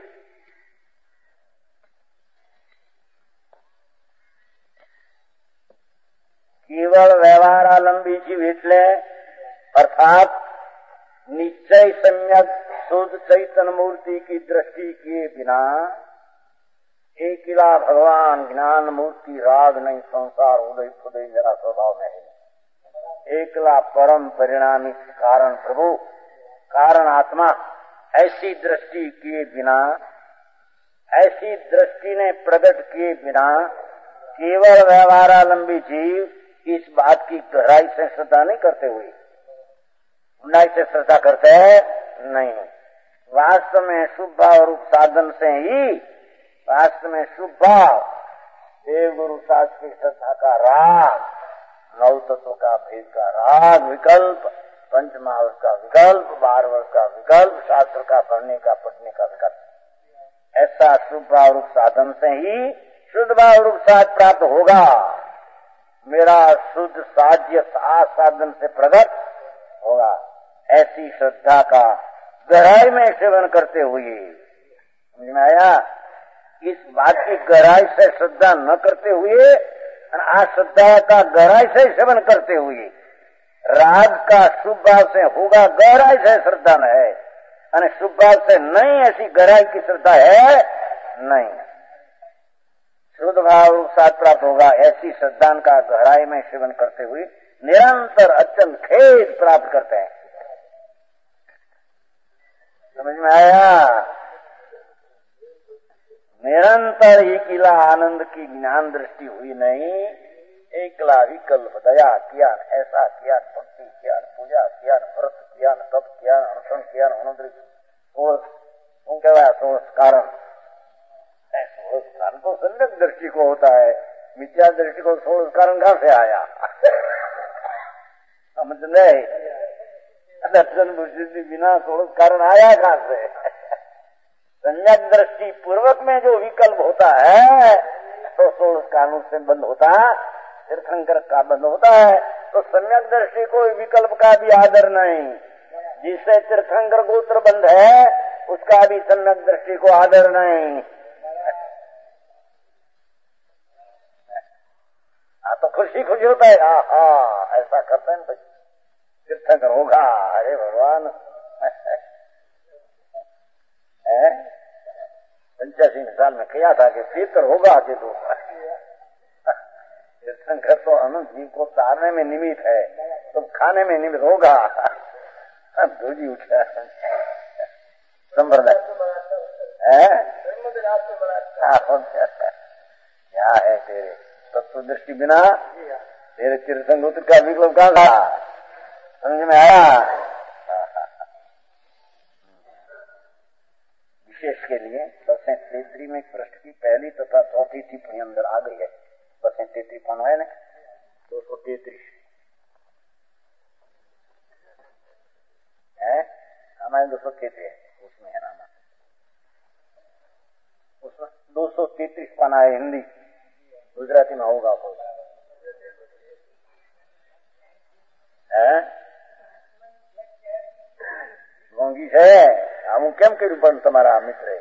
Speaker 2: केवल व्यवहारालंबी जीव એટલે अर्थात निश्चय सम्यक शुद्ध चैतन्य मूर्ति की दृष्टि किए बिना एकिला भगवान ज्ञान मूर्ति राग नहीं, संसार उदय फुदय जरा स्वभाव में है। एकला परम परिणामी कारण प्रभु, कारण आत्मा, ऐसी दृष्टि किए बिना, ऐसी दृष्टि ने प्रकट किए बिना केवल व्यवहारालंबी जीव इस बात की गहराई से श्रद्धा नहीं करते हुए, ऊंडाई से श्रद्धा करते नहीं। वास्तव में शुभ भाव रूप साधन से ही, वास्तव में शुभ भाव देव गुरु शास्त्र की श्रद्धा का राग, नव तत्व का भेद का राग, विकल्प, पंचमहावर्ष का विकल्प, 12 वर्ष का विकल्प, शास्त्र का पढ़ने का पढ़ने का विकल्प, ऐसा शुभ भाव रूप साधन से ही शुद्ध भाव रूप साध प्राप्त होगा। मेरा शुद्ध साध्य साधन से प्रकट होगा, ऐसी श्रद्धा का गहराई में सेवन करते हुए, समझ में आया? इस बात की गहराई से श्रद्धा न करते हुए, अश्रद्धा का गहराई से सेवन करते हुए, राग का शुभ भाव से होगा, गहराई से श्रद्धा न है, और शुभ भाव से नहीं, ऐसी गहराई की श्रद्धा है नहीं। शुद्ध भाव साथ प्राप्त होगा, ऐसी श्रद्धा का गहराई में सेवन करते हुए निरंतर अचल खेद प्राप्त करते हैं। समझ में आया? निरंतर एकला आनंद की ज्ञान दृष्टि हुई नहीं, एकला विकल्प दया किया, ऐसा किया, भक्ति किया, पूजा किया, व्रत किया, तप किया, अनशन किया, सोच कारण, सोच कारण तो सम्यक दृष्टि को होता है, मिथ्या दृष्टि को सोच कारण कहां से आया? समझ नहीं, दर्शन बुद्धि बिना सोच कारण आया कहां से? सम्यक दृष्टि पूर्वक में जो विकल्प होता है तो सोच कानून से बंद होता है, तीर्थंकर का बंद होता है, तो सम्यक दृष्टि को विकल्प का भी आदर नहीं। जिससे तीर्थंकर गोत्र बंद है उसका भी सम्यक दृष्टि को आदर नहीं। तो खुशी खुशी होता है, हाँ ऐसा करते हैं तो तीर्थंकर होगा। अरे भगवान, 85 साल में किया था कि तीर्थंकर होगा कि तो तीर्थंकर तो अनंत जीव को तारने में निमित्त है, तो खाने में निमित्त होगा। धोजी उठा संप्रदाय क्या है तेरे तत्व दृष्टि बिना तेरे तीर्थंकर का विकल्प कहाँ था? समझ में आया? विशेष के लिए बसें 33 में पृष्ठ की पहली तथा चौथी टिप्पणी अंदर आ गई है। बसें 33 पढ़ो है ना, 233 है, हमारे 233 है, उसमें है ना, उसमें 233 पढ़ना है। हिंदी गुजराती में होगा कोई है? मोंगी है हम केम કર્યું પણ તમારા મિત્રે?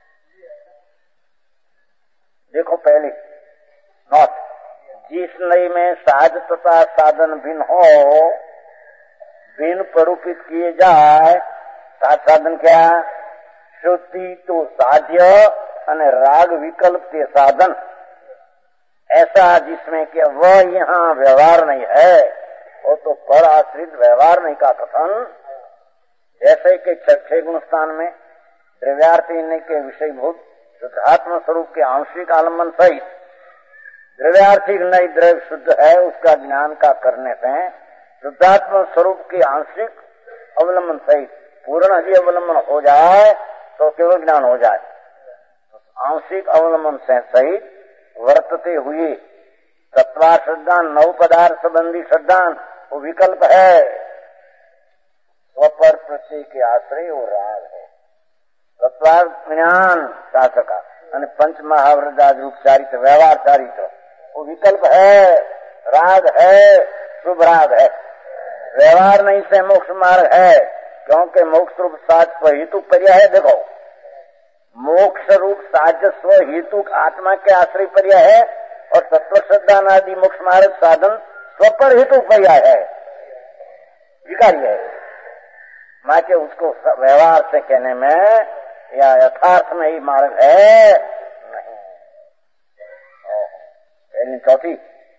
Speaker 2: देखो पहले नोट, जिस नई में साध तथा साधन भिन्न हो, बिन परूपित किए जाए साधन क्या? शुद्धि तो साध्य અને राग विकल्प के साधन, ऐसा जिसमें कि वह यहाँ व्यवहार नहीं है, वो तो पर आश्रित व्यवहार नहीं का कथन। जैसे कि छठे गुण स्थान में द्रव्यार्थी के विषयभूत शुद्धात्म स्वरूप के आंशिक आलम्बन सहित द्रव्यार्थी नहीं द्रव्य शुद्ध है उसका ज्ञान का करने से शुद्धात्म स्वरूप के आंशिक अवलंबन सहित पूर्ण यदि अवलंबन हो जाए तो केवल ज्ञान हो जाए। आंशिक अवलंबन से सहित वर्तते हुए तत्वा श्रद्धान नव पदार्थ संबंधी श्रद्धान वो विकल्प है। स्वपर प्रत्यय के आश्रय वो राग है। तत्वार्थ ज्ञान शासका અને पंच महावृदाद रूप चारित्र व्यवहार चारित्र वो विकल्प है, राग है, शुभ राग है। व्यवहार नहीं से मोक्ष मार्ग है, क्योंकि मोक्ष रूप साज हेतु पर्याय है। देखो मोक्ष रूप साजस्व हेतु आत्मा के आश्रय पर्याय है और तत्व श्रद्धा आदि मोक्ष मार्ग साधन स्वपर हेतु पर्याय है, विकारी है। माँ के उसको व्यवहार से कहने में या यथार्थ में ही मार्ग है नहीं। चौथी,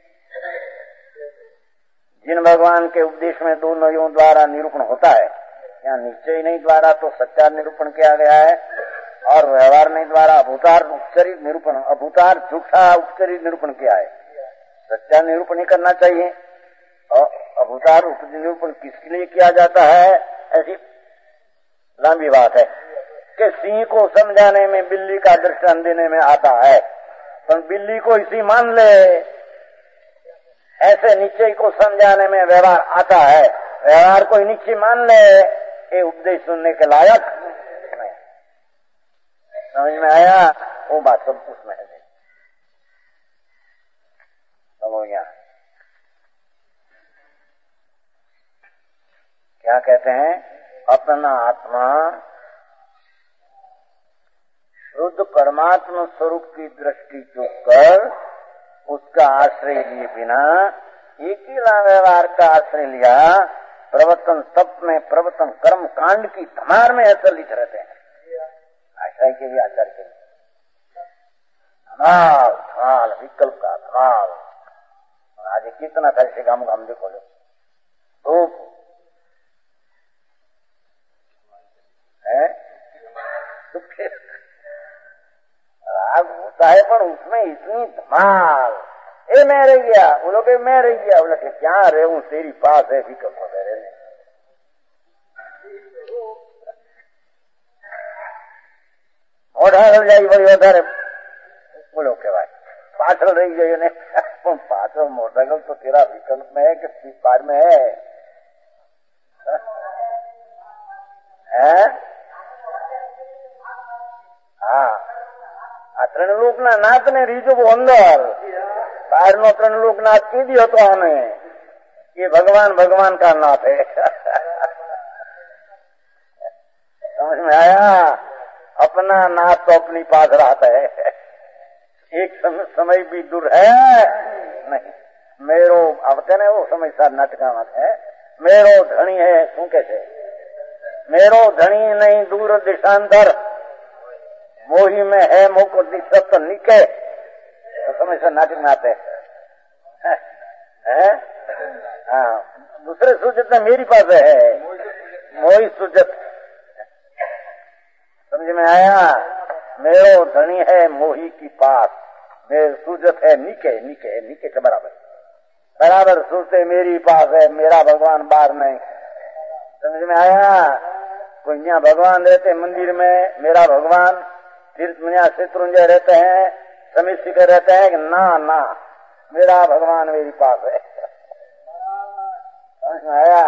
Speaker 2: जिन भगवान के उपदेश में दो नयों द्वारा निरूपण होता है, यहाँ निश्चय नहीं द्वारा तो सच्चा निरूपण किया गया है और व्यवहार नहीं द्वारा अभूतार उपचरित निरूपण, अभूतार झूठा उपचरित निरूपण किया है। सच्चा निरूपण ही करना चाहिए और अभूतार निरूपण किसके लिए किया जाता है, ऐसी लंबी बात है कि सिंह को समझाने में बिल्ली का दृष्टांत देने में आता है, पर बिल्ली को इसी मान ले। ऐसे निश्चय को समझाने में व्यवहार आता है, व्यवहार को निश्चय मान ले, ये उपदेश सुनने के लायक नहीं। समझ में आया? वो बात सब उसमें है। समझ यहाँ क्या कहते हैं, अपना आत्मा शुद्ध परमात्मा स्वरूप की दृष्टि चूक कर उसका आश्रय लिए बिना एक ही व्यवहार का आश्रय लिया, प्रवर्तन तप में प्रवर्तन कर्म कांड की धमार में ऐसा लिख रहते हैं। आश्रय के लिए आचार्य के लिए धमाल धमाल विकल्प का धमाल। आज कितना था इसे गाम गाम देखो धूप है, राग होता है पर उसमें इतनी धमाल, ए मैं रह गया, वो लोग मैं रह गया, बोला क्या रहे हूँ तेरी पास है विकल्प वगैरह ने। मोढ़ा रह जाए बड़ी વધારે बोलो के भाई पाछल रही जाइए ने, पाछल मोटरसाइकिल तो तेरा विकल्प में है कि स्वीकार में है? हाँ, ત્રણલોકના નાથને રીઝો અંદર બહારનો ત્રણલોકનાથ કીધી હતો આને, ये भगवान भगवान का नाथ है। समझ में आया? अपना नाथ तो अपनी पास रहता है, एक समय भी दूर है नहीं। मेरो आवते ने वो समय सार नाटका मत है, मेरो धनी है शू के छे, मेरो धनी नहीं दूर दिशांतर, मोही में है मोको दिशत निके, तो समय से नाटक में आते हैं। हाँ, दूसरे सूजत में मेरी पास है मोही सूजत। समझ में आया? मेरो धनी है मोही की पास, मेरे सूजत है निके निके निके के बराबर बराबर सूझते मेरी पास है, मेरा भगवान बाहर नहीं। समझ में आया? कोई यहाँ भगवान रहते मंदिर में, मेरा भगवान तीर्थ में शत्रुंजय रहते हैं, समीर शिखर रहते हैं कि ना ना मेरा भगवान मेरी पास है। समझ में आया?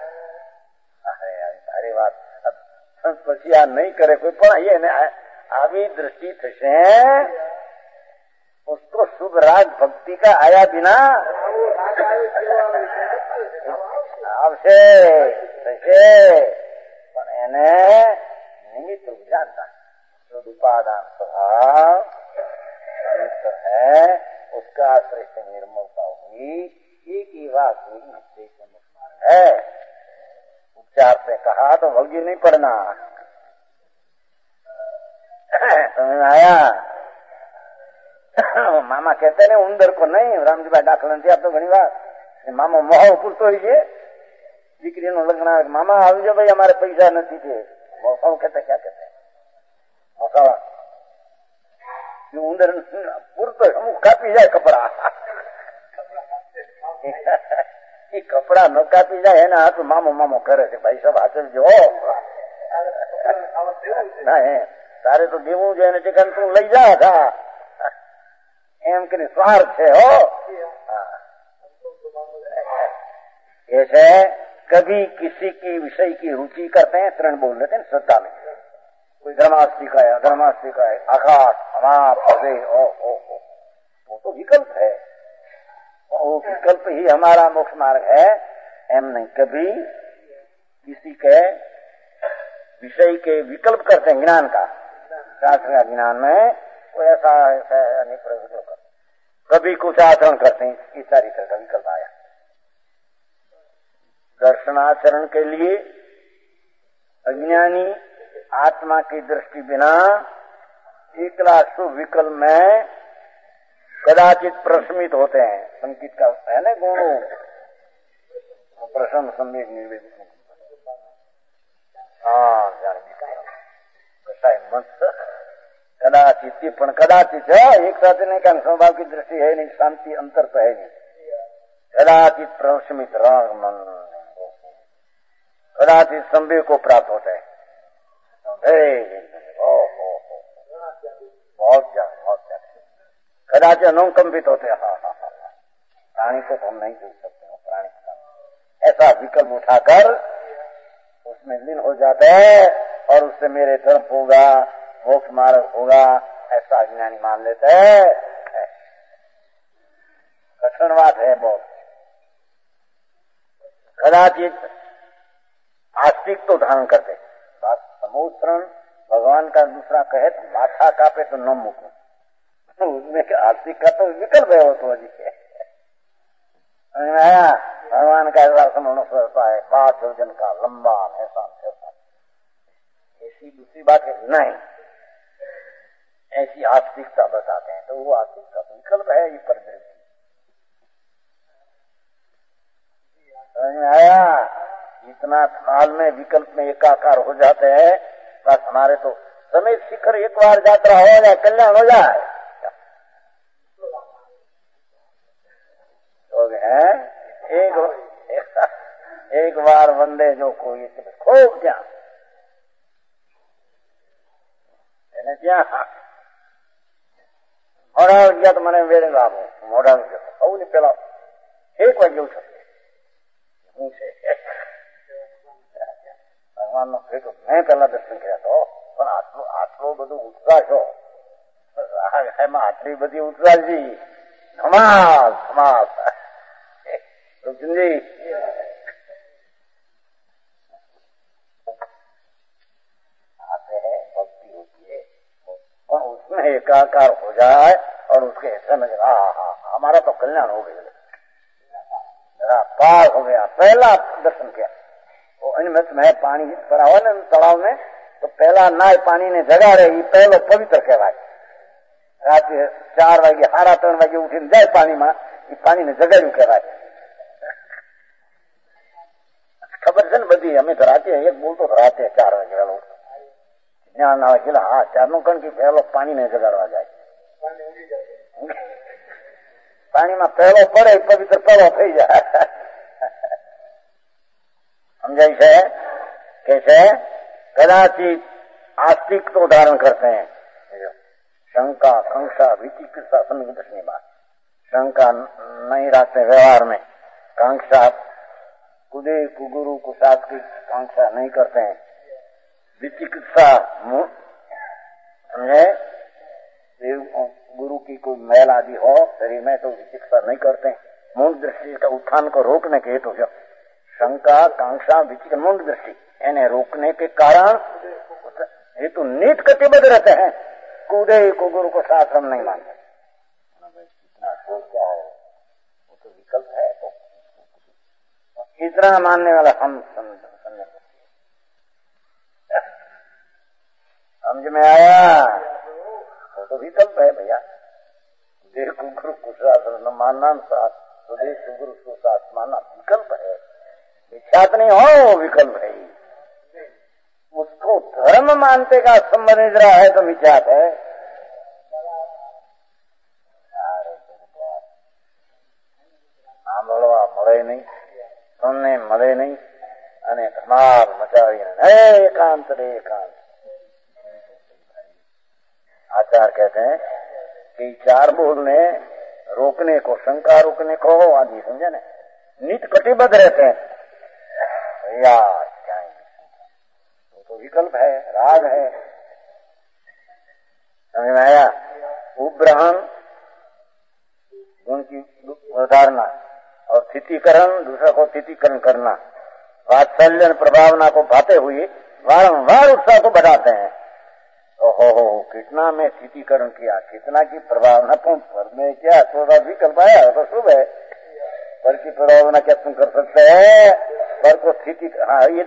Speaker 2: सारी बात પછી આ नहीं करे कोई, પણ ये આવી दृष्टि થશે उसको शुभ राग भक्ति का आया बिना આવશે થશે, પણ એને નિમિત્ત રૂપ जानता शुद्ध उपादान स्वभाव निमित्त है, उसका आश्रय से निर्मलता हुई, एक ही बात हुई निश्चय से मुक्त है। उपचार से कहा तो भौजी नहीं पढ़ना। समझ में आया? मामा कहते ने उंदर को नहीं, रामजी भाई दाखलन थी आप तो घनी बार मामा मोह पूरतो है दीकरी नो लग्न मामा आवजो भाई हमारे पैसा नहीं थे मोसा कहते क्या कहते मोसा उंदर पूरतो अमुक कापी जाए कपड़ा कपड़ा न कापी जाए ना तो मामो मामो करे છે ભાઈ सब હાચલ જો ના તારે તો દેવું જોઈએ ને ઠીક તું લઈ જા કા એમ કે સ્વાર્થ છે હો। ऐसे कभी किसी की विषय की रुचि करते हैं, तरण बोल लेते हैं श्रद्धा में, कोई धर्मास्ती का है अधर्मास्ती का है आकाश हमार पदे ओ वो तो विकल्प है, वो विकल्प ही हमारा मोक्ष मार्ग है। एम नहीं कभी किसी के विषय के विकल्प करते हैं ज्ञान का, शास्त्र का ज्ञान में कोई ऐसा नहीं प्रयोग कर, कभी कुछ आचरण करते हैं, इस तरीके का विकल्प आया। दर्शनाचरण के लिए अज्ञानी आत्मा की दृष्टि बिना एकला शुभ विकल्प में कदाचित प्रशमित होते हैं। संकित का है ना गुणों प्रसन्न सम्यक निर्वेद मत कदाचित पण कदाचित है, एक साथ नहीं का स्वभाव की दृष्टि है नहीं, शांति अंतर तो है नहीं, कदाचित प्रशमित राग मन कदाचित संवेग को प्राप्त होता है। बहुत ज्यादा कदाचित अनुकंपित होते हैं। प्राणी को तो हम नहीं देख सकते हो, प्राणी का ऐसा विकल्प उठाकर उसमें लीन हो जाता है और उससे मेरे धर्म होगा मोक्ष मार्ग होगा ऐसा अज्ञानी मान लेता है। कठिन बात है बहुत। कदाचित आस्तिक तो धारण करते, बात समुद्रण भगवान का दूसरा कहे तो माथा कापे तो न मुकू, उसमें आस्तिक का तो विकल्प है वो तो अजी आया। भगवान का ऐसा समझता है बात भोजन का लंबा ऐसा ऐसी दूसरी बात है नहीं, ऐसी आस्तिकता बताते हैं तो वो आस्तिक का विकल्प है ये परिदृष्टि। समझ में आया? इतना काल में विकल्प में एकाकार हो जाते हैं, बस हमारे तो समय शिखर एक बार यात्रा हो जाए कल्याण हो जाए। तो एक बार वंदे जो कोई खूब क्या क्या मोड़ा गया तो मैंने वेरे लाभ मोड़ा गया पेला एक वागे उठ भगवान नो भेटो मैं पहला दर्शन किया तो आटलो बधु उत्साह छो आटली बधी उत्साह जी धमाल धमाल जी आते हैं भक्ति होती है और उसमें एकाकार हो जाए और उसके ऐसा नजर हमारा तो कल्याण हो गया, मेरा पार हो गया। पहला दर्शन किया वो अनिमित में पानी भरा हुआ ना तालाब में, तो पहला नाय पानी ने जगा रही पहलो पवित्र कहवाय। रात 4 वागे 3:30 वागे उठीने जाए पानी में, पानी ने जगाड़ू कहवाय। खबर है बधी अमे तो राते एक बोलतो तो राते 4 वागे वेलो ज्ञान ना वागे हाँ 4 નું કણ કે પહેલો પાણી ને જગાડવા જાય, પાણી માં પહેલો પડે પવિત્ર પહેલો થઈ જાય। समझाई है कैसे? कदाचित आस्तिक तो धारण करते हैं, शंका कांक्षा विचिकित्सा सन्निधि बात, शंका नहीं रखते व्यवहार में, कांक्षा कुदे कुगुरु कुशास्त्र की कांक्षा नहीं करते हैं, विचिकित्सा समझे गुरु की कोई मैल आदि हो शरीर में तो विचिकित्सा नहीं करते हैं। मूल दृष्टि का उत्थान को रोकने के हेतु जो शंका कांक्षा विचिकित्सा मूल दृष्टि इन्हें रोकने के कारण हेतु नीट कटिबद्ध रहते हैं, कूदे को गुरु को शास्त्र नहीं मानते। इतना क्या है वो तो विकल्प है, तो इतना मानने वाला हम में आया? तो विकल्प है भैया। देखो गुरु कुशासन न मानना स्वदेश गुरु सुशास माना विकल्प है, विख्यात नहीं हो, विकल्प है। उसको धर्म मानते का संबंध रहा है तो विख्यात है। સાંભળવા મળે નહીં, સુનને મળે નહીં અને ધમાલ મચાવીને एकांत रे एकांत। आचार्य कहते हैं कि चार बोलने रोकने को, शंका रोकने को आदि समझे न, नित कटिबद्ध रहते हैं भैया। तो विकल्प है, राग है, समझ में आया? उपग्रहण गुण की उदाहरणा और स्थितिकरण, दूसरा को स्थितिकरण करना, वात्सल्य प्रभावना को पाते हुए वारंवार उत्साह को बढ़ाते हैं। ओहो कितना में स्थितिकरण किया, कितना की प्रभावना तुम पर में क्या, थोड़ा विकल्प आया तो शुभ है। पर की प्रभावना क्या तुम कर सकते हैं? पर को स्थिति, हाँ ये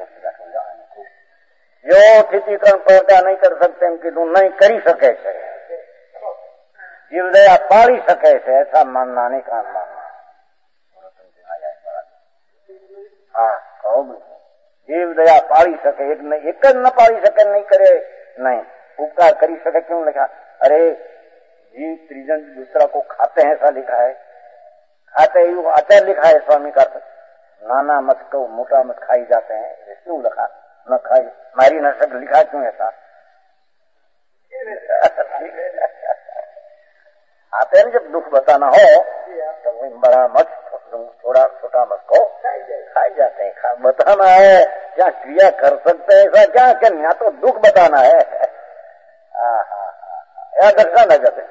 Speaker 2: जो स्थितिकरण प्रवृत्ति नहीं कर सकते उनकी तुम नहीं करी सके छे, जीव दया पाड़ी सके छे, ऐसा मानना नहीं कान मानना। हाँ कहो जीव दया पाड़ी सके, एक न पाड़ी सके, नहीं करे नहीं, उपकार करी सके क्यों लिखा? अरे जीव त्रिजन दूसरा को खाते हैं ऐसा लिखा है, खाते ही आचार्य लिखा है स्वामी का, नाना मत को मोटा मत खाई जाते हैं, क्यों लिखा? न खाई मारी न सक, लिखा क्यों ऐसा? आते हैं जब दुख बताना हो तो बड़ा मत, थोड़ा छोटा मत को खाई जाते हैं। बताना है क्या क्रिया कर सकते हैं ऐसा क्या करना, तो दुख बताना है। या दर्शन न करते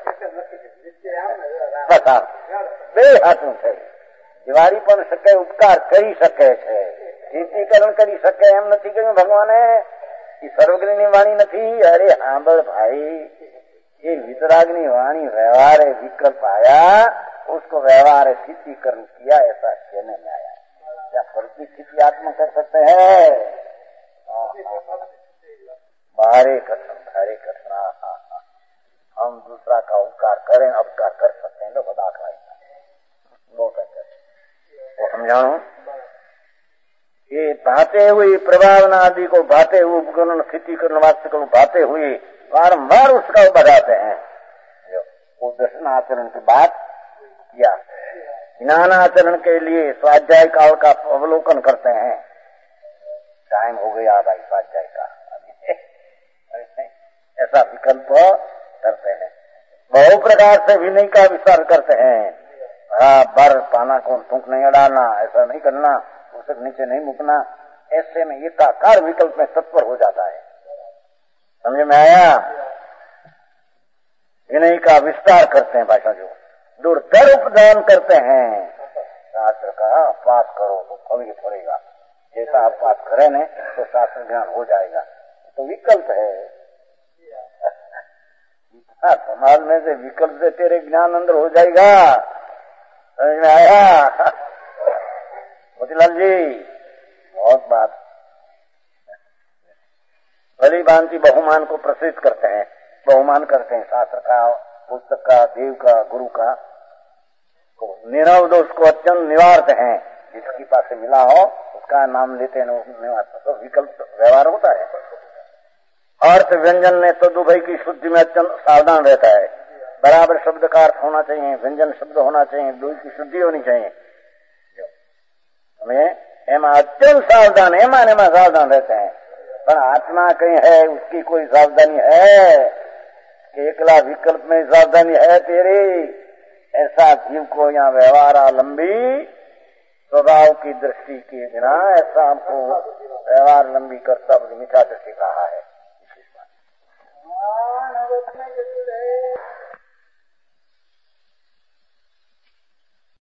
Speaker 2: बता બે હાથું છે, દિવાળી પણ શકે, ઉપકાર કરી શકે છે, સ્થિતિકરણ કરી શકે એમ નથી કહ્યું ભગવાને? એ સર્વજ્ઞની વાણી નથી? અરે સાંભળ ભાઈ, ये वितरागनी वाणी व्यवहार विकल्प आया, उसको व्यवहार स्थितिकरण किया, ऐसा कहने में आया। क्या फर्जी स्थिति आत्मा कर सकते हैं? बाहरे कथन भारे कथना, हम दूसरा का उपकार करें, अपकार कर सकते हैं, लोग दाखला बहुत अच्छा वो समझाओ। ये भाते हुए प्रभावना आदि को भाते हुए उपकरण स्थितिकरण वास्तव को भाते हुए बारंबार उसका बढ़ाते हैं। वो दर्शन आचरण की बात किया, ज्ञान आचरण के लिए स्वाध्याय काल का अवलोकन करते हैं। टाइम हो गया भाई स्वाध्याय का, ऐसा विकल्प करते हैं। बहु प्रकार से विनय का विस्तार करते हैं। बराबर पाना को थूक नहीं अड़ाना, ऐसा नहीं करना, उसके नीचे नहीं मुकना, ऐसे में एकाकार विकल्प में तत्पर हो जाता है। समझ में आया? विनय का विस्तार करते हैं भाषा, जो दुर्धर उपदान करते हैं। शास्त्र का अभ्यास करो तो फल ही फलेगा, जैसा अभ्यास करे न तो शास्त्र ज्ञान हो जाएगा। तो विकल्प है, समाज में से विकल्प से तेरे ज्ञान अंदर हो जाएगा। समझ में आया मोतीलाल जी? बहुत बात भली भांति बहुमान को प्रसिद्ध करते हैं, बहुमान करते हैं, शास्त्र का, पुस्तक का, देव का, गुरु का, निरव दोष को अत्यंत निवारते हैं। जिसके पास से मिला हो उसका नाम लेते हैं, निवारते। तो विकल्प व्यवहार होता है। अर्थ व्यंजन में तदुभय की शुद्धि में अत्यंत सावधान रहता है। बराबर शब्द का अर्थ होना चाहिए, व्यंजन शब्द होना चाहिए, दो की शुद्धि होनी चाहिए। हमें एमा अत्यंत सावधान, एमा सावधान रहते हैं। पर आत्मा कहीं है, उसकी कोई सावधानी है? एकला विकल्प में सावधानी है तेरी? ऐसा जीव को यहाँ व्यवहार लंबी स्वभाव की दृष्टि के बिना ऐसा हमको व्यवहार लंबी करता मिठा दृष्टि कहा है।